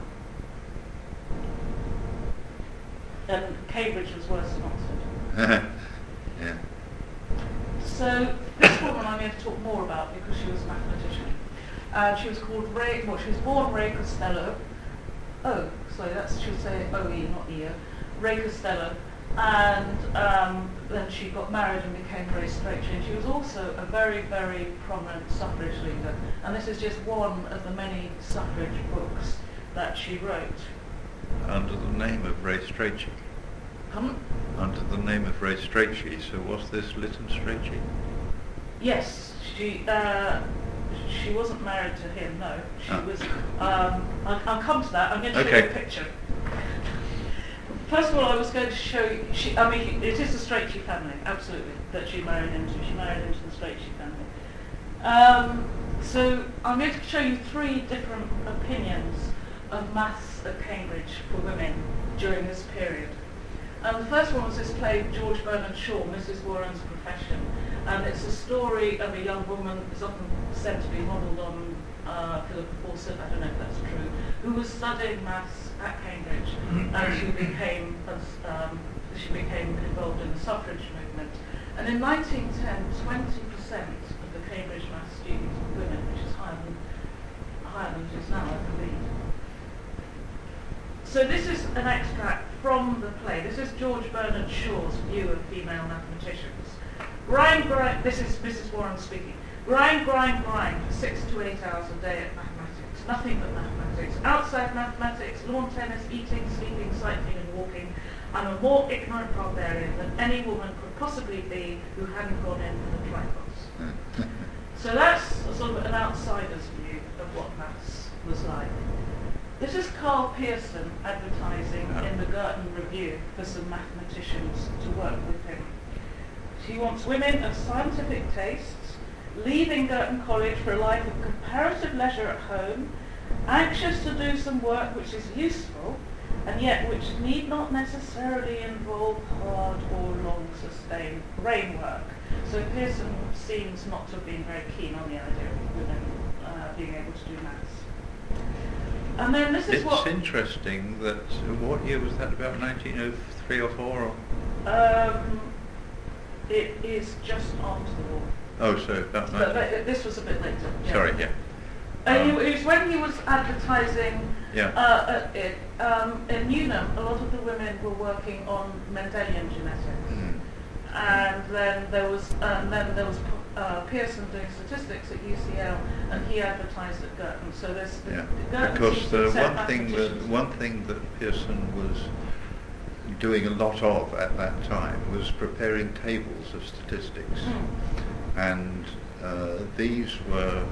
And Cambridge was worse than Oxford. Yeah. So this woman I'm going to talk more about because she was a mathematician. She was called she was born Ray Costello. Oh, sorry, that should say O-E, not E-O. Ray Costello. And then she got married and became Ray Strachey. And she was also a very, very prominent suffrage leader. And this is just one of the many suffrage books that she wrote. Under the name of Ray Strachey. Under the name of Ray Strachey. So was this Lytton Strachey? Yes, she wasn't married to him. No, she was. I'll come to that. I'm going to show you a picture. First of all, I was going to show you. It is the Strachey family, absolutely, that she married into. She married into the Strachey family. So I'm going to show you 3 different opinions of maths at Cambridge for women during this period. And the first one was this play, George Bernard Shaw, Mrs. Warren's Profession. And it's a story of a young woman, it's often said to be modelled on Philippa Fawcett, I don't know if that's true, who was studying maths at Cambridge, and she became involved in the suffrage movement. And in 1910, 20% of the Cambridge maths students were women, which is higher than it is now, I believe. So this is an extract from the play. This is George Bernard Shaw's view of female mathematicians. Grind, grind, this is Mrs. Warren speaking. Grind, grind, grind for 6 to 8 hours a day at mathematics. Nothing but mathematics. Outside mathematics, lawn tennis, eating, sleeping, cycling and walking. I'm a more ignorant barbarian than any woman could possibly be who hadn't gone in for the tripos. So that's sort of an outsider's view of what maths was like. This is Carl Pearson advertising in the Girton Review for some mathematicians to work with him. He wants women of scientific tastes, leaving Girton College for a life of comparative leisure at home, anxious to do some work which is useful, and yet which need not necessarily involve hard or long sustained brain work. So Pearson seems not to have been very keen on the idea of women being able to do maths. And then this is It's interesting that, what year was that, about 1903 or 4? Or? It is just after the war. Oh, so about But this was a bit later. Yeah. Sorry, yeah. It was when he was advertising Yeah. in Newnham. A lot of the women were working on Mendelian genetics, and then there was Pearson doing statistics at UCL, and he advertised at Girton. So there's Girton because the mathematicians. one thing that Pearson was doing a lot of at that time was preparing tables of statistics, and these were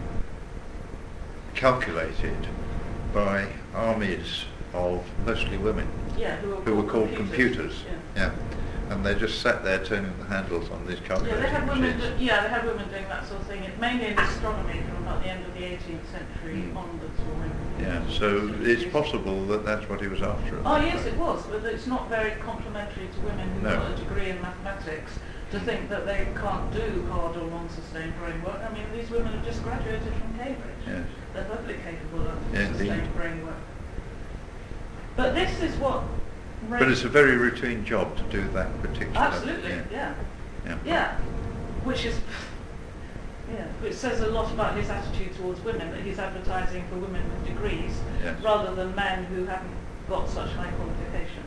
calculated by armies of mostly women, who were called computers. Yeah. And they just sat there turning the handles on these calculators. They had women doing that sort of thing. Mainly in astronomy from about the end of the 18th century onwards. Yeah, so it's possible that that's what he was after. Oh yes, it was, but it's not very complimentary to women who've got a degree in mathematics to think that they can't do hard or long sustained brain work. I mean, these women have just graduated from Cambridge. Yes. They're perfectly capable of Indeed. sustained brain work. But this is what... But it's a very routine job to do that particular... Absolutely, yeah. Which is... Yeah, which says a lot about his attitude towards women, that he's advertising for women with degrees rather than men who haven't got such high qualification.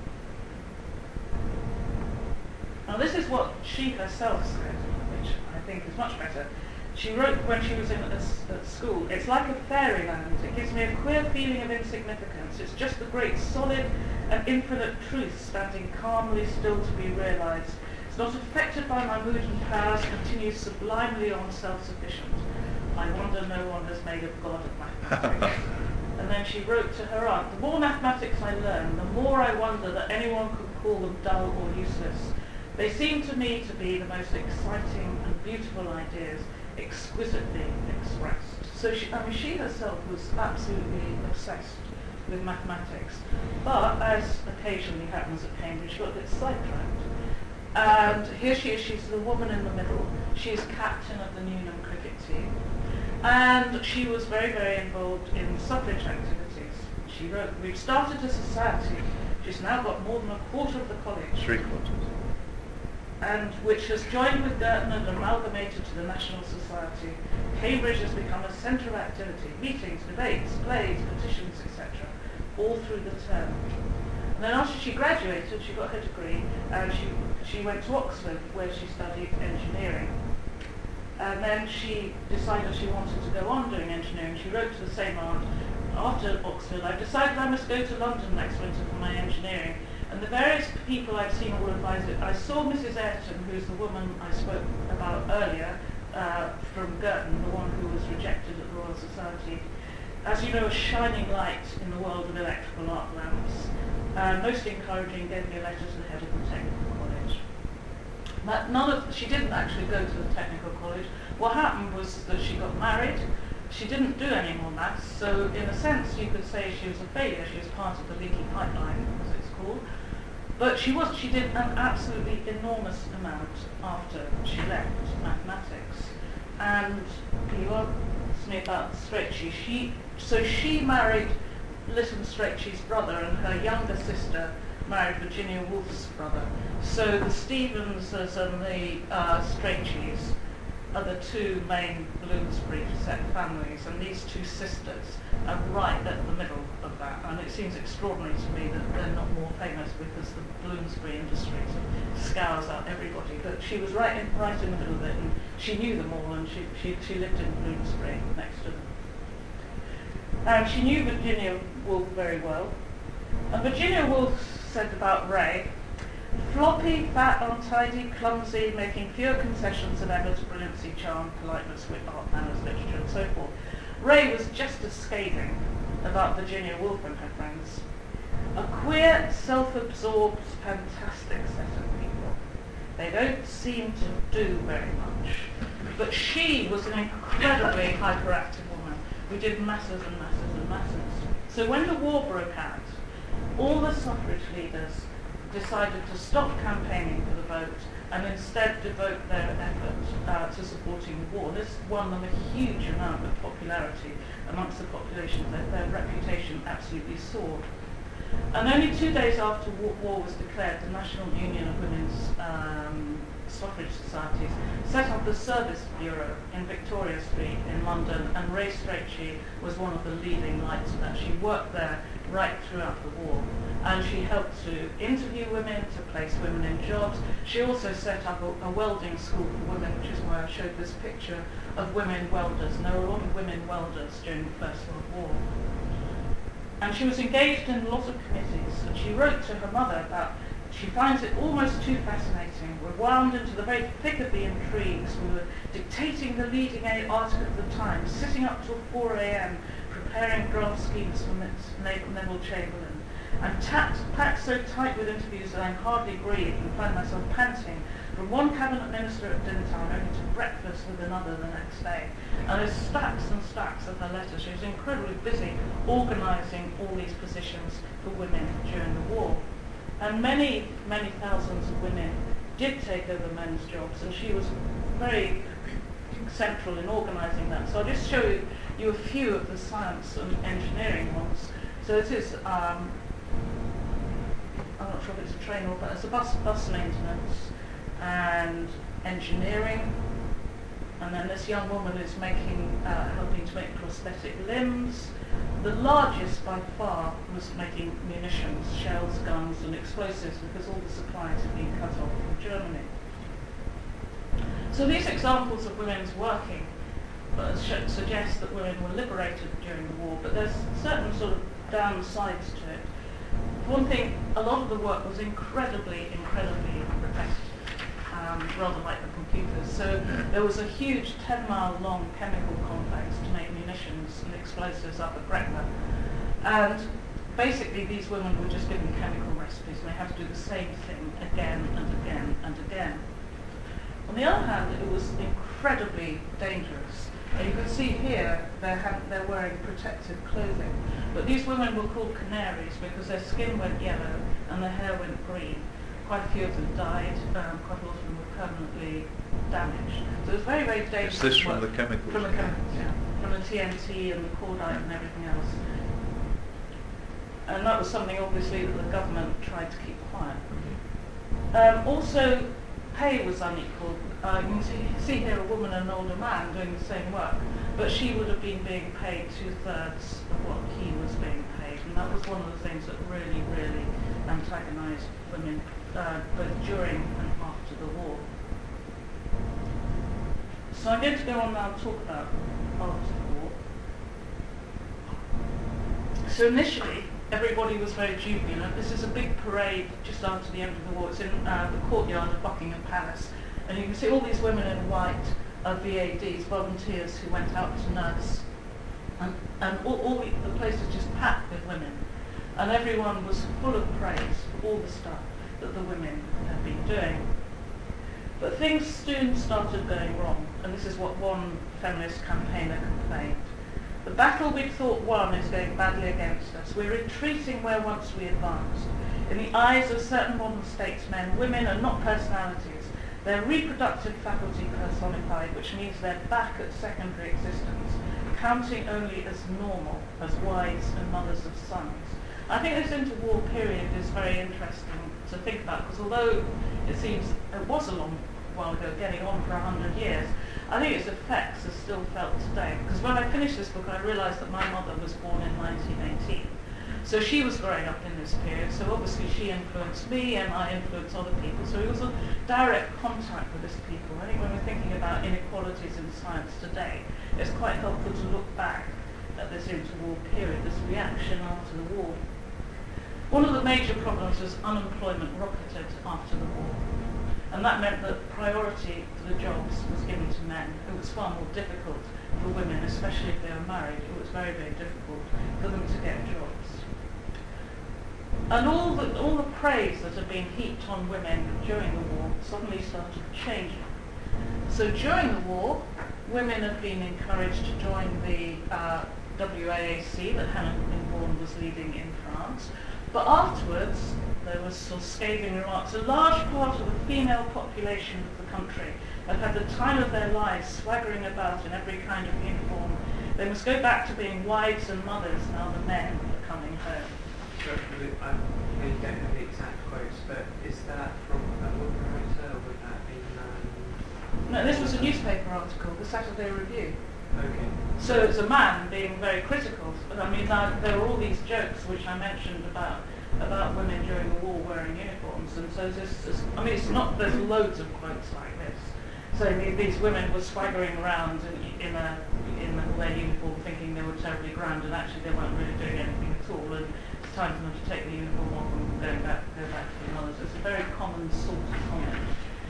Now this is what she herself said, which I think is much better. She wrote when she was at school, "It's like a fairyland. It gives me a queer feeling of insignificance. It's just the great solid and infinite truth standing calmly still to be realised. It's not affected by my mood and powers, continues sublimely on self-sufficient. I wonder no one has made a god of mathematics." And then she wrote to her aunt, "The more mathematics I learn, the more I wonder that anyone could call them dull or useless. They seem to me to be the most exciting and beautiful ideas, exquisitely expressed." So she herself was absolutely obsessed with mathematics. But as occasionally happens at Cambridge, she got a bit sidetracked. And here she is, she's the woman in the middle. She is captain of the Newnham cricket team. And she was very, very involved in suffrage activities. She wrote, "We've started a society. She's now got more than a quarter of the college." 3/4. And which has joined with Girton and amalgamated to the National Society. Cambridge has become a centre of activity, meetings, debates, plays, petitions, etc., all through the term. And then after she graduated, she got her degree, and she went to Oxford, where she studied engineering. And then she decided she wanted to go on doing engineering. She wrote to the same aunt, "After Oxford, I've decided I must go to London next winter for my engineering. And the various people I've seen all advise it. I saw Mrs. Ayrton, who's the woman I spoke about earlier, from Girton, the one who was rejected at the Royal Society, as you know, a shining light in the world of electrical arc lamps. Most encouraging, gave me a letter to the head of the technical college." She didn't actually go to the technical college. What happened was that she got married. She didn't do any more maths, so in a sense you could say she was a failure. She was part of the leaky pipeline, as it's called. But she did an absolutely enormous amount after she left mathematics. And you asked me about Strachey. She married Lytton Strachey's brother, and her younger sister married Virginia Woolf's brother. So the Stevenses and the Stracheys are the two main Bloomsbury set families, and these two sisters are right at the middle of that. And it seems extraordinary to me that they're not more famous, because the Bloomsbury industry sort of scours out everybody. But she was right in the middle of it, and she knew them all, and she lived in Bloomsbury next to them. And she knew Virginia Woolf very well. And Virginia Woolf said about Ray, floppy, fat, untidy, clumsy, making fewer concessions than ever to brilliancy, charm, politeness, wit, art, manners, literature, and so forth. Ray was just as scathing about Virginia Woolf and her friends. A queer, self-absorbed, fantastic set of people. They don't seem to do very much. But she was an incredibly hyperactive woman who did masses and masses and masses. So when the war broke out, all the suffrage leaders decided to stop campaigning for the vote and instead devote their effort to supporting the war. This won them a huge amount of popularity amongst the population. Their reputation absolutely soared. And only 2 days after war was declared, the National Union of Women's Suffrage Societies set up a service bureau in Victoria Street in London, and Ray Strachey was one of the leading lights of that. She worked there right throughout the war, and she helped to interview women, to place women in jobs. She also set up a welding school for women, which is why I showed this picture of women welders. And there were a lot of women welders during the First World War. And she was engaged in a lot of committees, and she wrote to her mother about she finds it almost too fascinating. We're wound into the very thick of the intrigues. We were dictating the leading article of the Times, sitting up till 4 a.m., preparing draft schemes for Neville Chamberlain, and packed so tight with interviews that I hardly breathe and find myself panting from one cabinet minister at dinner time only to breakfast with another the next day. And there's stacks and stacks of her letters. She was incredibly busy organising all these positions for women during the war. And many, many thousands of women did take over men's jobs, and she was very central in organising that. So I'll just show you a few of the science and engineering ones. So it is, I'm not sure if it's a train or, but it's a bus maintenance and engineering. And then this young woman is making, helping to make prosthetic limbs. The largest by far was making munitions, shells, guns and explosives, because all the supplies had been cut off from Germany. So these examples of women's working suggest that women were liberated during the war, but there's certain sort of downsides to it. One thing, a lot of the work was incredibly repetitive. Rather like the computers. So there was a huge 10-mile-long chemical complex to make munitions and explosives up at Gretna. And basically these women were just given chemical recipes, and they had to do the same thing again and again and again. On the other hand, it was incredibly dangerous. And you can see here they're wearing protective clothing. But these women were called canaries because their skin went yellow and their hair went green. Quite a few of them died, quite a lot of them were permanently damaged. So it was very, very dangerous. Is this from work. the chemicals? From the chemicals, yeah. From the TNT and the cordite and everything else. And that was something, obviously, that the government tried to keep quiet. Also, pay was unequal. You can see here a woman and an older man doing the same work, but she would have been being paid 2/3 of what he was being paid. And that was one of the things that really, really antagonised women, both during and after the war. So I'm going to go on now and talk about after the war. So initially, everybody was very jubilant. This is a big parade just after the end of the war. It's in the courtyard of Buckingham Palace. And you can see all these women in white are VADs, volunteers who went out to nurse. And all the place was just packed with women. And everyone was full of praise for all the stuff that the women had been doing. But things soon started going wrong, and this is what one feminist campaigner complained. The battle we'd thought won is going badly against us. We're retreating where once we advanced. In the eyes of certain modern statesmen, women are not personalities. They're reproductive faculty personified, which means they're back at secondary existence, counting only as normal, as wives and mothers of sons. I think this interwar period is very interesting to think about, because although it seems it was a long while ago, getting on for 100 years, I think its effects are still felt today. Because when I finished this book, I realised that my mother was born in 1918. So she was growing up in this period, so obviously she influenced me and I influenced other people. So it was a direct contact with these people. I think when we're thinking about inequalities in science today, it's quite helpful to look back at this interwar period, this reaction after the war. One of the major problems was unemployment rocketed after the war. And that meant that priority for the jobs was given to men. It was far more difficult for women, especially if they were married. It was very, very difficult for them to get jobs. And all the praise that had been heaped on women during the war suddenly started changing. So during the war, women had been encouraged to join the WAAC that Hannah Ingborn was leading in France. But afterwards, there was sort of scathing remarks. A large part of the female population of the country had had the time of their lives swaggering about in every kind of uniform. They must go back to being wives and mothers now the men are coming home. I don't know the exact quotes, but is that from a book writer, or would that be No, this was a newspaper article, the Saturday Review. Okay. So it's a man being very critical. But I mean, there were all these jokes which I mentioned about women during the war wearing uniforms, and so it's not. There's loads of quotes like this. So these women were swaggering around in their uniform, thinking they were terribly grand, and actually they weren't really doing anything at all. And it's time for them to take the uniform off and go back to the mothers. It's a very common sort of comment.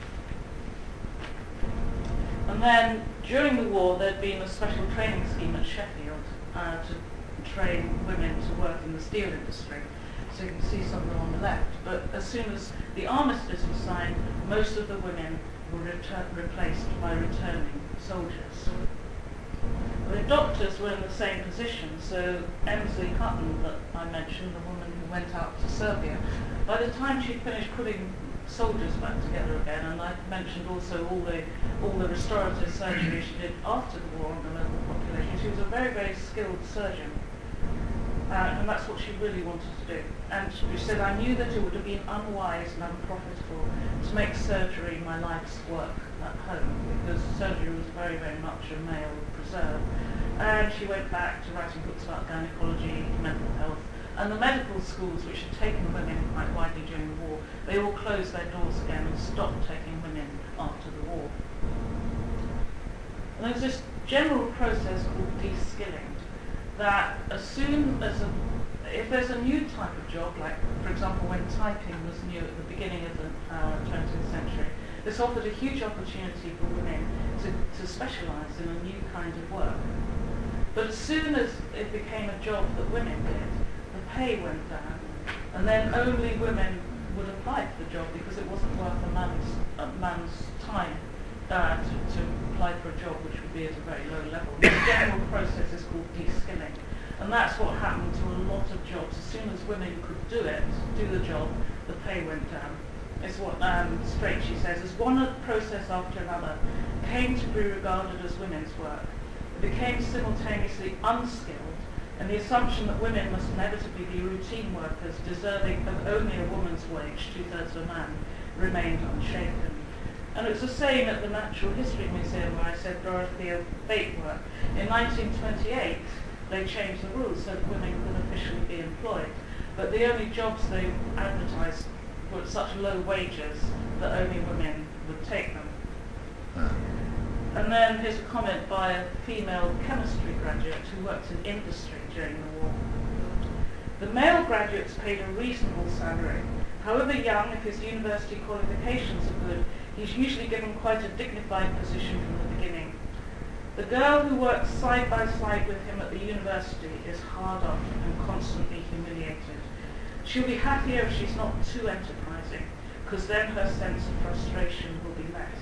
And then during the war, there'd been a special training scheme at Sheffield to train women to work in the steel industry. So you can see some of them on the left. But as soon as the armistice was signed, most of the women were replaced by returning soldiers. The doctors were in the same position. So Emsley Hutton, that I mentioned, the woman who went out to Serbia, by the time she'd finished putting soldiers back together again, and I mentioned also all the restorative surgery she did after the war on the local population. She was a very, very skilled surgeon, and that's what she really wanted to do. And she said, I knew that it would have been unwise and unprofitable to make surgery my life's work at home, because surgery was very, very much a male preserve. And she went back to writing books about gynecology, mental health, and the medical schools, which had taken women quite widely during the war, they all closed their doors again and stopped taking women after the war. And there's this general process called de-skilling, that as soon as if there's a new type of job, like for example when typing was new at the beginning of the 20th century, this offered a huge opportunity for women to specialise in a new kind of work. But as soon as it became a job that women did, the pay went down, and then only women would apply for the job because it wasn't worth a man's time to apply for a job which would be at a very low level. The general process is called de-skilling, and that's what happened to a lot of jobs. As soon as women could do the job, the pay went down. It's what Strachey says, as one process after another came to be regarded as women's work, it became simultaneously unskilled, and the assumption that women must inevitably be routine workers deserving of only a woman's wage, 2/3 of a man, remained unshaken. And it was the same at the Natural History Museum where I said Dorothea Bate work. In 1928, they changed the rules so that women could officially be employed. But the only jobs they advertised were at such low wages that only women would take them. And then here's a comment by a female chemistry graduate who worked in industry during the war. The male graduates paid a reasonable salary. However young, if his university qualifications are good, he's usually given quite a dignified position from the beginning. The girl who works side by side with him at the university is hard up and constantly humiliated. She'll be happier if she's not too enterprising, because then her sense of frustration will be less.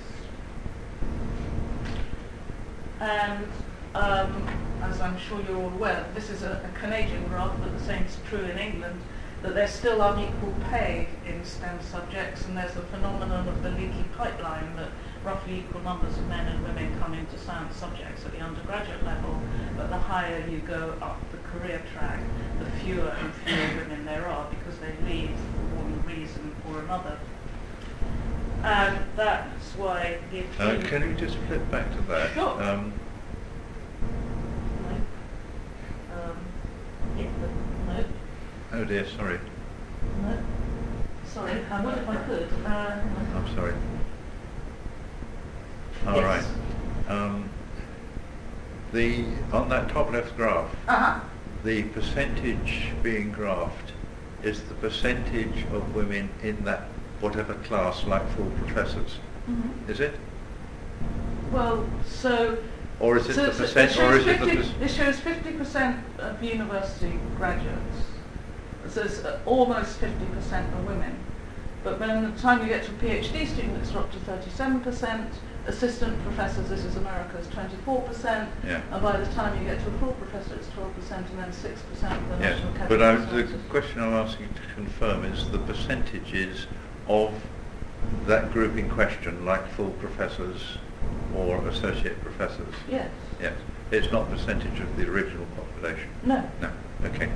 And as I'm sure you're all aware, this is a Canadian graph, but the same is true in England, that there's still unequal pay in STEM subjects, and there's the phenomenon of the leaky pipeline, that roughly equal numbers of men and women come into science subjects at the undergraduate level, but the higher you go up the career track, the fewer and fewer women there are, because they leave for one reason or another. And that's why the Can you just flip back to that? Sure. Um, No. oh dear, sorry. No. Sorry, I would if I could. I'm sorry. All Yes. right. On that top left graph, Uh-huh. the percentage being graphed is the percentage of women in that whatever class like full professors. Mhm. Is it? Well, so... Or is it the so percent, or is it the 50, it shows 50% of university graduates. So it's almost 50% are women. But by the time you get to a PhD student, it's up to 37%. Assistant professors, this is America, is 24%. Yeah. And by the time you get to a full professor, it's 12%, and then 6% of the Yes, National but Academy of the Sciences. question I'm asking to confirm is the percentages of that group in question, like full professors or associate professors. Yes. Yes, it's not percentage of the original population. No. No. Okay.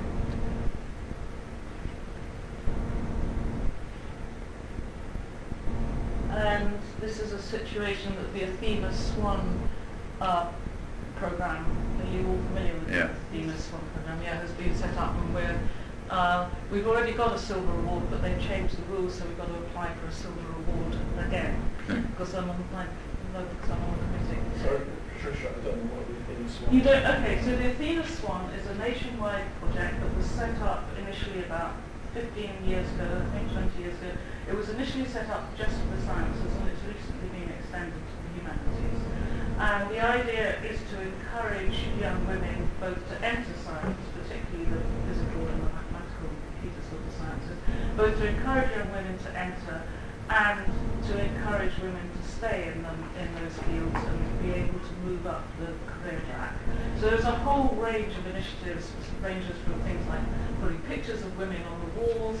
And this is a situation that the Athena Swan program, are you all familiar with Yeah. the Athena Swan program? Yeah, has been set up, and we've already got a silver award, but they've changed the rules, so we've got to apply for a silver award again, because I'm on the committee. Sorry, Patricia, I don't know what the Athena Swan You don't? Okay, so the Athena Swan is a nationwide project that was set up initially about 15 years ago, I think 20 years ago. It was initially set up just for the sciences, and it's recently been extended to the humanities. And the idea is to encourage young women both to enter science, particularly the physical and the mathematical computer sort of sciences, both to encourage young women to enter and to encourage women to stay in those fields and be able to move up the career track. So there's a whole range of initiatives, ranges from things like putting pictures of women on the walls,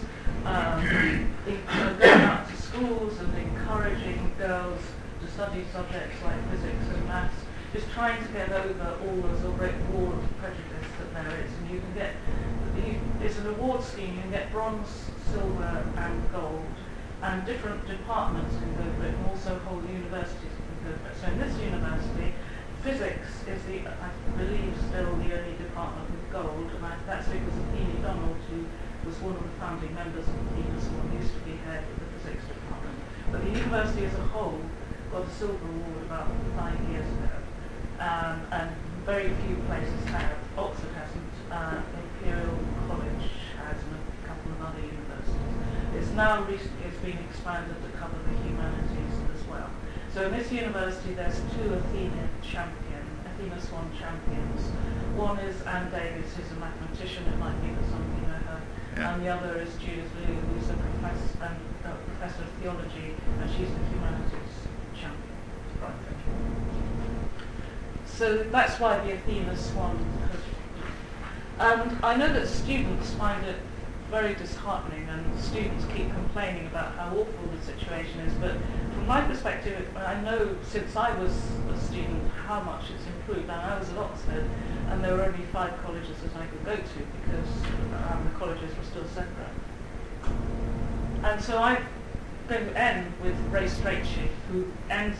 going out to schools and encouraging girls to study subjects like physics and maths, just trying to get over all those great wall of prejudice that there is. And you can get, it's an award scheme, you can get bronze, silver and gold, and different departments can go for it, and also whole universities can go for it. So in this university, physics is I believe, still the only department with gold, and that's because of Ely Donald, who was one of the founding members of Athena Swan, used to be head of the physics department. But the university as a whole got a silver award about 5 years ago, and very few places have. Oxford hasn't, Imperial College has, and a couple of other universities. It's now recently been expanded to cover the humanities as well. So in this university there's 2 Athena Swan champions. One is Anne Davis, who's a mathematician, it might be that some of you know her, Yeah. and the other is Judith Liu, who's a professor of theology, and she's the humanities champion. Right, thank you. So that's why the Athena Swan has... And I know that students find it very disheartening, and students keep complaining about how awful the situation is, but from my perspective, I know since I was a student how much it's improved. And I was at Oxford, and there were only 5 colleges that I could go to because the colleges were still separate. And so I'm going to end with Ray Strachey, who in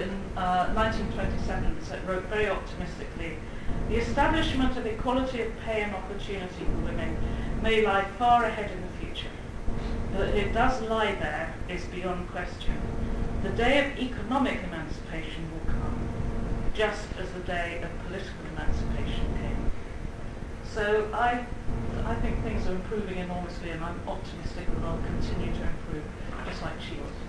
1927 wrote very optimistically, "The establishment of equality of pay and opportunity for women may lie far ahead in the future. That it does lie there is beyond question. The day of economic emancipation will come, just as the day of political emancipation came." So I think things are improving enormously, and I'm optimistic that they'll continue to improve, just like she was.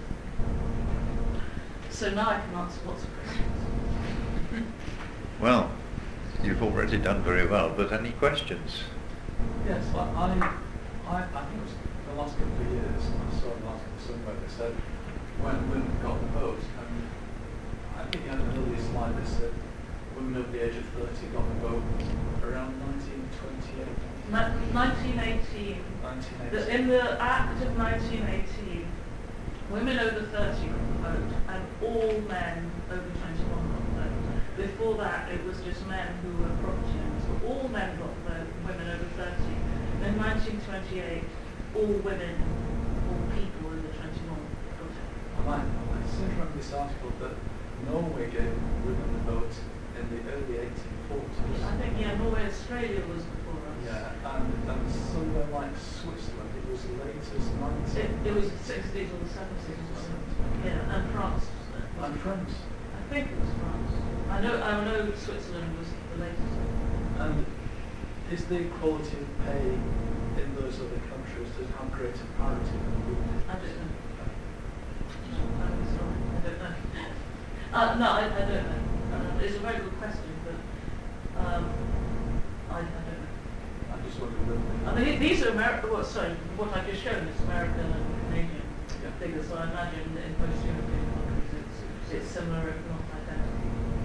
So now I can answer lots of questions. Well, you've already done very well, but any questions? Yes, I think it was the last couple of years, I saw an article somewhere that said when women got the vote, and I think you had an earlier slide that said women over the age of 30 got the vote around 1928. 1918. 1918. In the Act of 1918, women over 30 got the vote, and all men over 21 got the vote. Before that, it was just men who were property owners, but all men got the vote, women over 30. In 1928, all women, all people over 21 got it. I might seem to remember this article that Norway gave women the vote in the early 1840s. I think, Norway, Australia was before us. Yeah, and somewhere like Switzerland, it was as late as 19. It was the 60s or the 70s or something. Yeah, and France. And France. I think it was France. I know Switzerland was the latest. And is the equality of pay in those other countries to have greater parity than women? I don't know. I'm sorry, I don't know. No, I don't know. It's a very good question, but I don't know. I just wonder I mean, these are what I've just shown is American and Canadian figures, so I imagine that in most European countries it's similar, if not identical.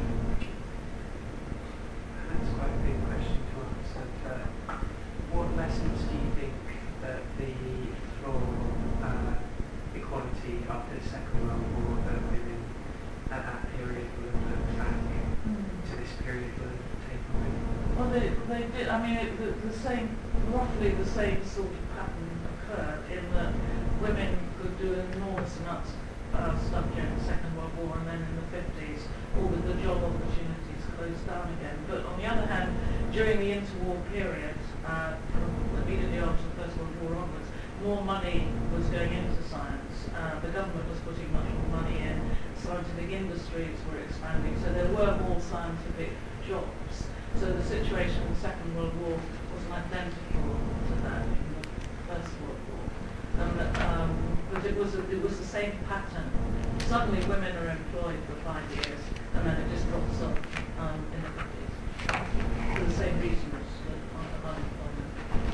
That's quite a big question to answer. What lessons do you think that the for equality after the Second World War that women at that period would have looked back to this period would have taken with? Well, they did. I mean, roughly the same sort of pattern occurred in that women could do enormous amounts of stuff during the Second World War, and then in the 50s, all the job opportunities closed down again. But on the other hand, during the interwar period, from immediately after the First World War onwards, more money was going into science. The government was putting much more money in. Scientific industries were expanding, so there were more scientific jobs. So the situation in the Second World War wasn't identical to that in the First World War. But it was the same pattern. Suddenly women are employed for 5 years, and then it just drops off in the 50s. For the same reason as unemployment.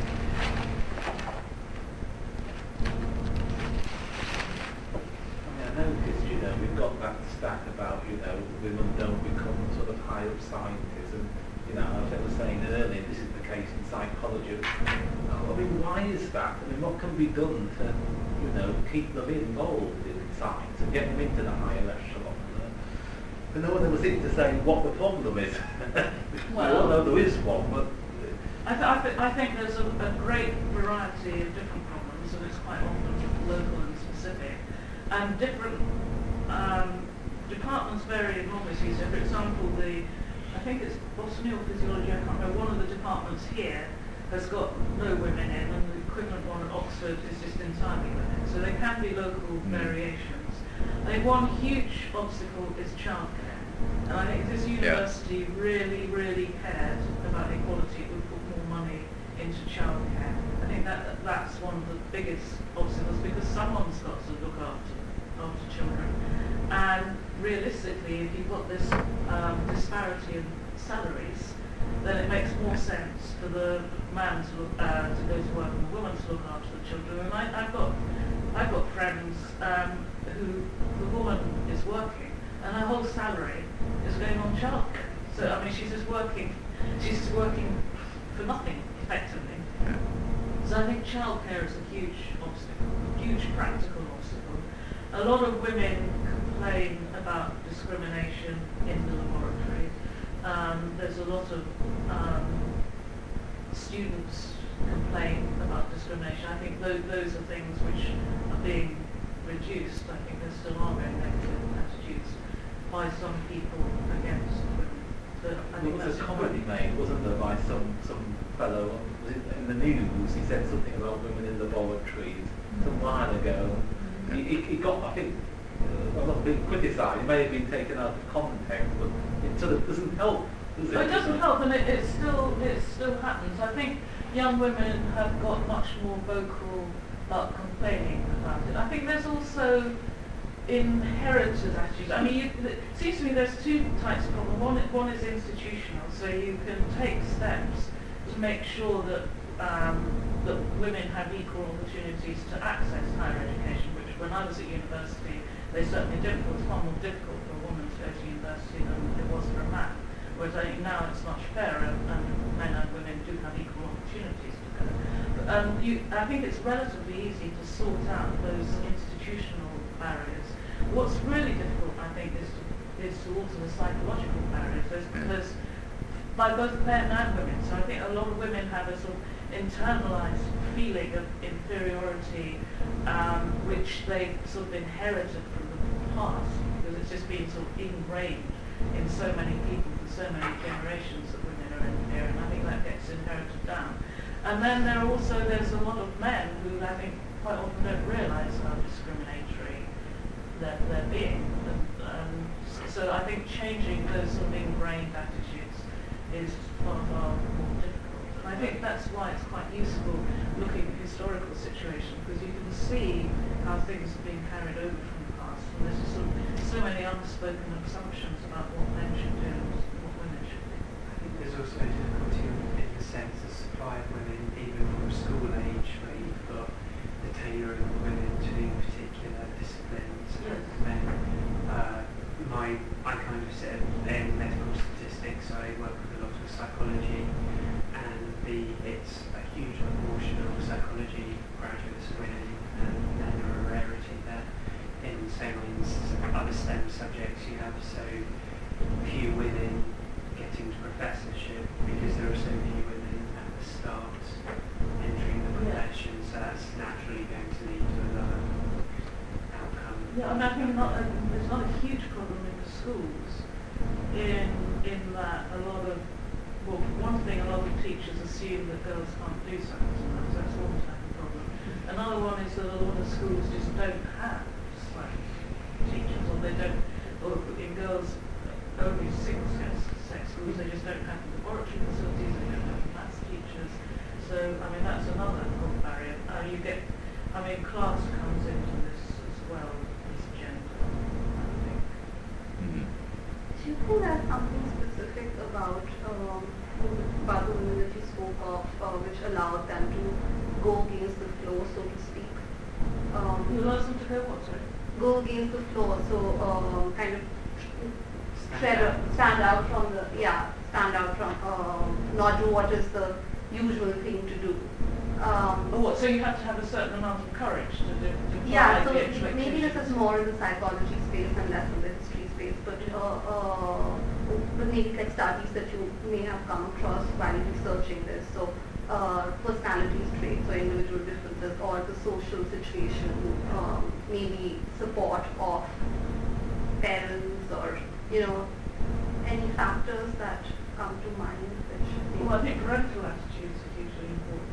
I know because, we've got that stat about, women don't become sort of high up scientists, and, as I was saying earlier, this is the case in psychology. I mean, why is that? I mean, what can be done to, keep them involved in science and get them into the higher echelon? But no one ever seems to say what the problem is. We all know there is one, but... I think there's a great variety of different problems, and it's quite often local and specific. And different departments vary enormously. So, for example, I think it's botany or physiology, I can't remember, one of the departments here has got no women in, and the equivalent one at Oxford is just entirely women. So there can be local variations. I think one huge obstacle is childcare. And I think if this university really, really cared about equality, it would put more money into childcare. I think that's one of the biggest obstacles, because someone's got to look after children. And realistically, if you've got this disparity in salaries, then it makes more sense for the man to go to work and the woman to look after the children. And I've got friends who the woman is working, and her whole salary is going on childcare. So I mean, she's just working for nothing effectively. So I think childcare is a huge obstacle, a huge practical obstacle. A lot of women complain about discrimination in the laboratory. There's a lot of students complain about discrimination. I think those are things which are being reduced. I think there still are very negative attitudes by some people against women. But I think there was that's a comedy made, wasn't there, by some fellow, was it in the news? He said something about women in laboratories some while ago. He got, I think, a lot being criticised. It may have been taken out of context, but it sort of doesn't help, does it? Well, it doesn't help, and it still happens. I think young women have got much more vocal about complaining about it. I think there's also inherited attitudes. I mean, it seems to me there's two types of problem. One is institutional, so you can take steps to make sure that that women have equal opportunities to access higher education, which when I was at university, they certainly didn't. It was far more difficult for a woman to go to university than it was for a man. Whereas I think now it's much fairer, and men and women do have equal opportunities to go. But, I think it's relatively easy to sort out those institutional barriers. What's really difficult, I think, is to alter the psychological barriers. There's by both men and women. So I think a lot of women have a sort of internalized feeling of inferiority, which they sort of inherited from the past, because it's just been sort of ingrained in so many people for so many generations that women are in here, and I think that gets inherited down. And then there's a lot of men who I think quite often don't realise how discriminatory they're being. So I think changing those sort of ingrained attitudes is far more difficult. And I think that's why it's quite useful looking at historical situations, because you can see how things have been carried over from the past. And there's just so many unspoken assumptions about what men should do and what women should do. I think there's also a difficulty in the sense of supply of women, even from school age, where you've got the tailoring of women to particular disciplines and men. I kind of sit in medical statistics, so I work with a lot of psychology, and it's a huge proportion of psychology graduates are women, and men are a rarity there. In the same way as other STEM subjects, you have so few women getting to professorship because there are so few women at the start entering the profession, so that's naturally going to lead to a lower outcome. Yeah, I mean, I think there's not a huge problem in the schools in that a lot of, well, one thing, a lot of teachers assume that girls can't do science, and that's one type of problem. Another one is that a lot of schools just don't have science teachers, or they don't, or in girls only sex schools, they just don't have laboratory facilities, they don't have maths teachers. So, I mean, that's another whole barrier. Class comes into this as well as gender, I think. Mm-hmm. Do you think there's something specific about the women that you spoke of, which allowed them to go against the flow, so to speak? You allows them to go what, sorry? Go against the flow, so kind of stand out from, not do what is the usual thing to do. So you have to have a certain amount of courage to do. Yeah, so maybe this is more in the psychology space and less in the history space, but maybe like studies that you may have come across while researching this. So personality traits or individual differences, or the social situation, maybe support of parents, or any factors that come to mind which. Well, I think parental attitudes are hugely important.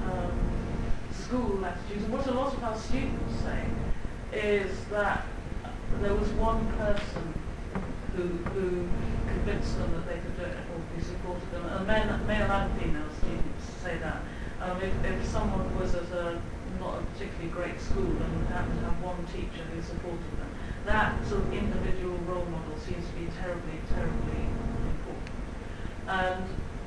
School attitudes, and what a lot of our students say is that there was one person who convinced them that they could do it, or who supported them. And male and female students say that. If someone was at not a particularly great school and happened to have one teacher who supported them, that sort of individual role model seems to be terribly, terribly important. And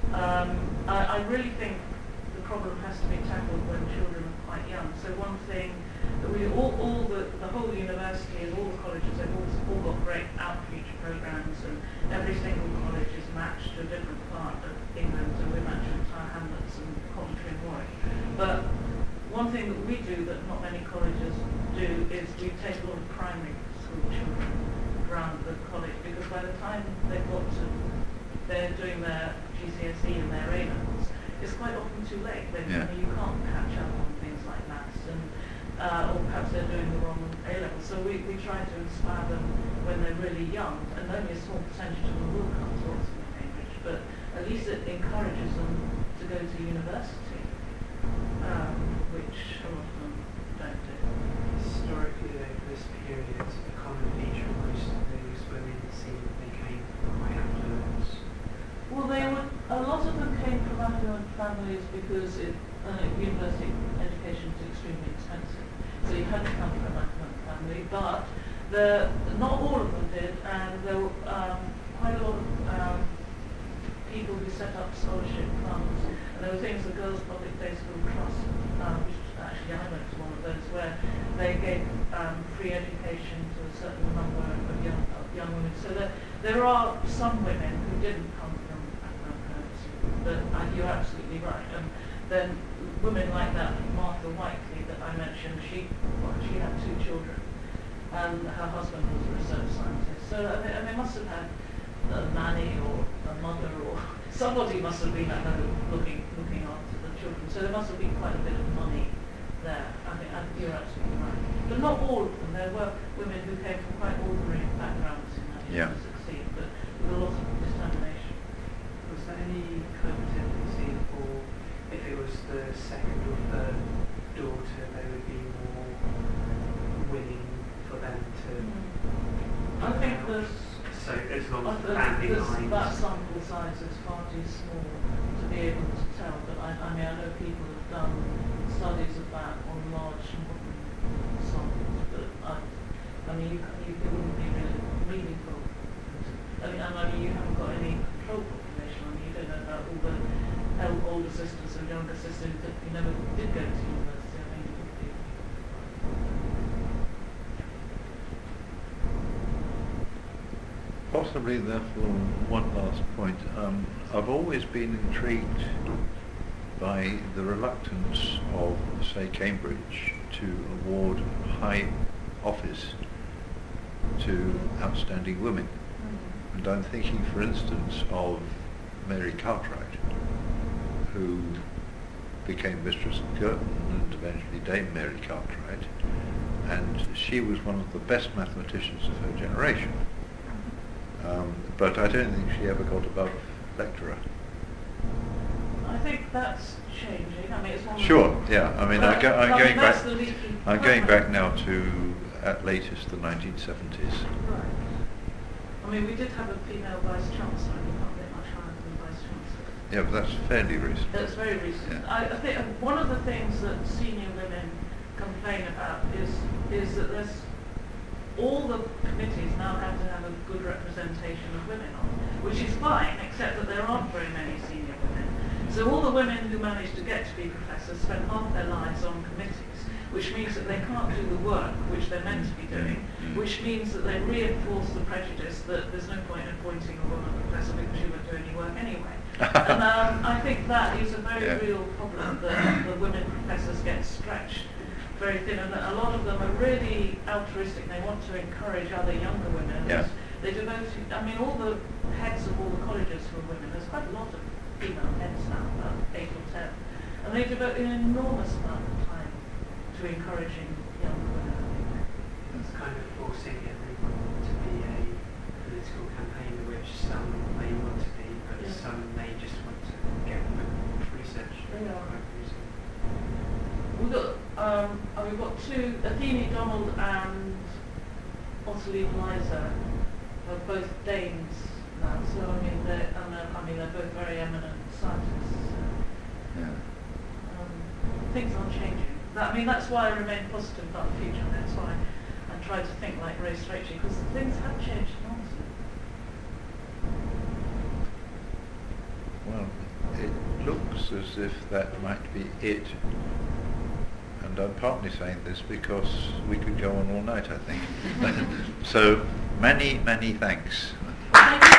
I really think the problem has to be tackled when children are quite young. So one thing that the whole university and all the colleges, they've all got great outreach programs, and every single college is matched to a different part of England, so we're matched with Tower Hamlets and Coventry and Warwick. But one thing that we do that not many colleges do is we take a lot of primary school children around the college, because by the time they're doing their GCSE and their A-levels, it's quite often too late. You can't catch up on things like maths, and or perhaps they're doing the wrong A-level. So we try to inspire them when they're really young, and only a small percentage of them will come to Oxford and Cambridge, but at least it encourages them to go to university, which a lot of them don't do. Historically, over this period, a common feature of most of those women seemed that they came from quite affluent. Well, a lot of them came from affluent families because university education is extremely expensive. So you had to come from an affluent family, but not all of them did, and there were quite a lot of people who set up scholarship funds. And there were things, the Girls Public Day School Trust, which actually I went to one of those, where they gave free education to a certain number of young women. So there are some women who didn't come from affluent parents, but you're absolutely right. And then women like that, Martha Whiteley that I mentioned, she had 2 children, and her husband was a research scientist. So they must have had a nanny or a mother, or somebody must have been at home looking after the children. So there must have been quite a bit of money there. I think you're absolutely right. but not all of them. There were women who came from quite ordinary backgrounds in that Yeah. to succeed, but with a lot of determination. Was there any kind of tendency for, if it was the second or third daughter, they would be more willing for them to... I think there's So as long as the that family lines... that sample size is far too small to be able to tell, but I mean, I know people have done studies of that on large modern samples, but I mean, it wouldn't be really meaningful. I mean, you haven't got any control population. I mean, you don't know about all the older sisters and younger sisters that you never did go to university. I mean, it would be. Possibly, therefore, one last point. I've always been intrigued by the reluctance of, say, Cambridge to award high office to outstanding women. And I'm thinking, for instance, of Mary Cartwright, who became Mistress of Girton and eventually Dame Mary Cartwright, and she was one of the best mathematicians of her generation. But I don't think she ever got above lecturer. I think that's changing. I mean, it's one. Sure, yeah. I mean, I'm going that's back. the leaky. I'm going back now to, at latest, the 1970s. Right. I mean, we did have a female vice chancellor. You can't get much higher than the vice chancellor. Yeah, but that's fairly recent. That's very recent. Yeah. I think one of the things that senior women complain about is that there's all the committees now have to have a good representation of women on, which is fine, except that there aren't very many senior women. So all the women who manage to get to be professors spend half their lives on committees, which means that they can't do the work which they're meant to be doing, which means that they reinforce the prejudice that there's no point in appointing a woman professor because she won't do any work anyway. And I think that is a very real problem, that the women professors get stretched very thin, and a lot of them are really altruistic. They want to encourage other younger women. Yeah. They devote, I mean, all the heads of all the colleges who are women, there's quite a lot of female heads now, about 8 or 10, and they devote an enormous amount of time to encouraging younger women, I think. It's kind of forcing everyone to be a political campaigner, which some may want to be, but some may just want to get on with research. Yeah. We've got two, Athene Donald and Ottilie Liza are both Danes now, so I mean they're both very eminent scientists. Yeah. Things are changing. That's why I remain positive about the future, and that's why I try to think like Ray Strachey, because things have changed enormously. Well, it looks as if that might be it. And I'm partly saying this because we could go on all night, I think. So, many, many thanks. Thank you.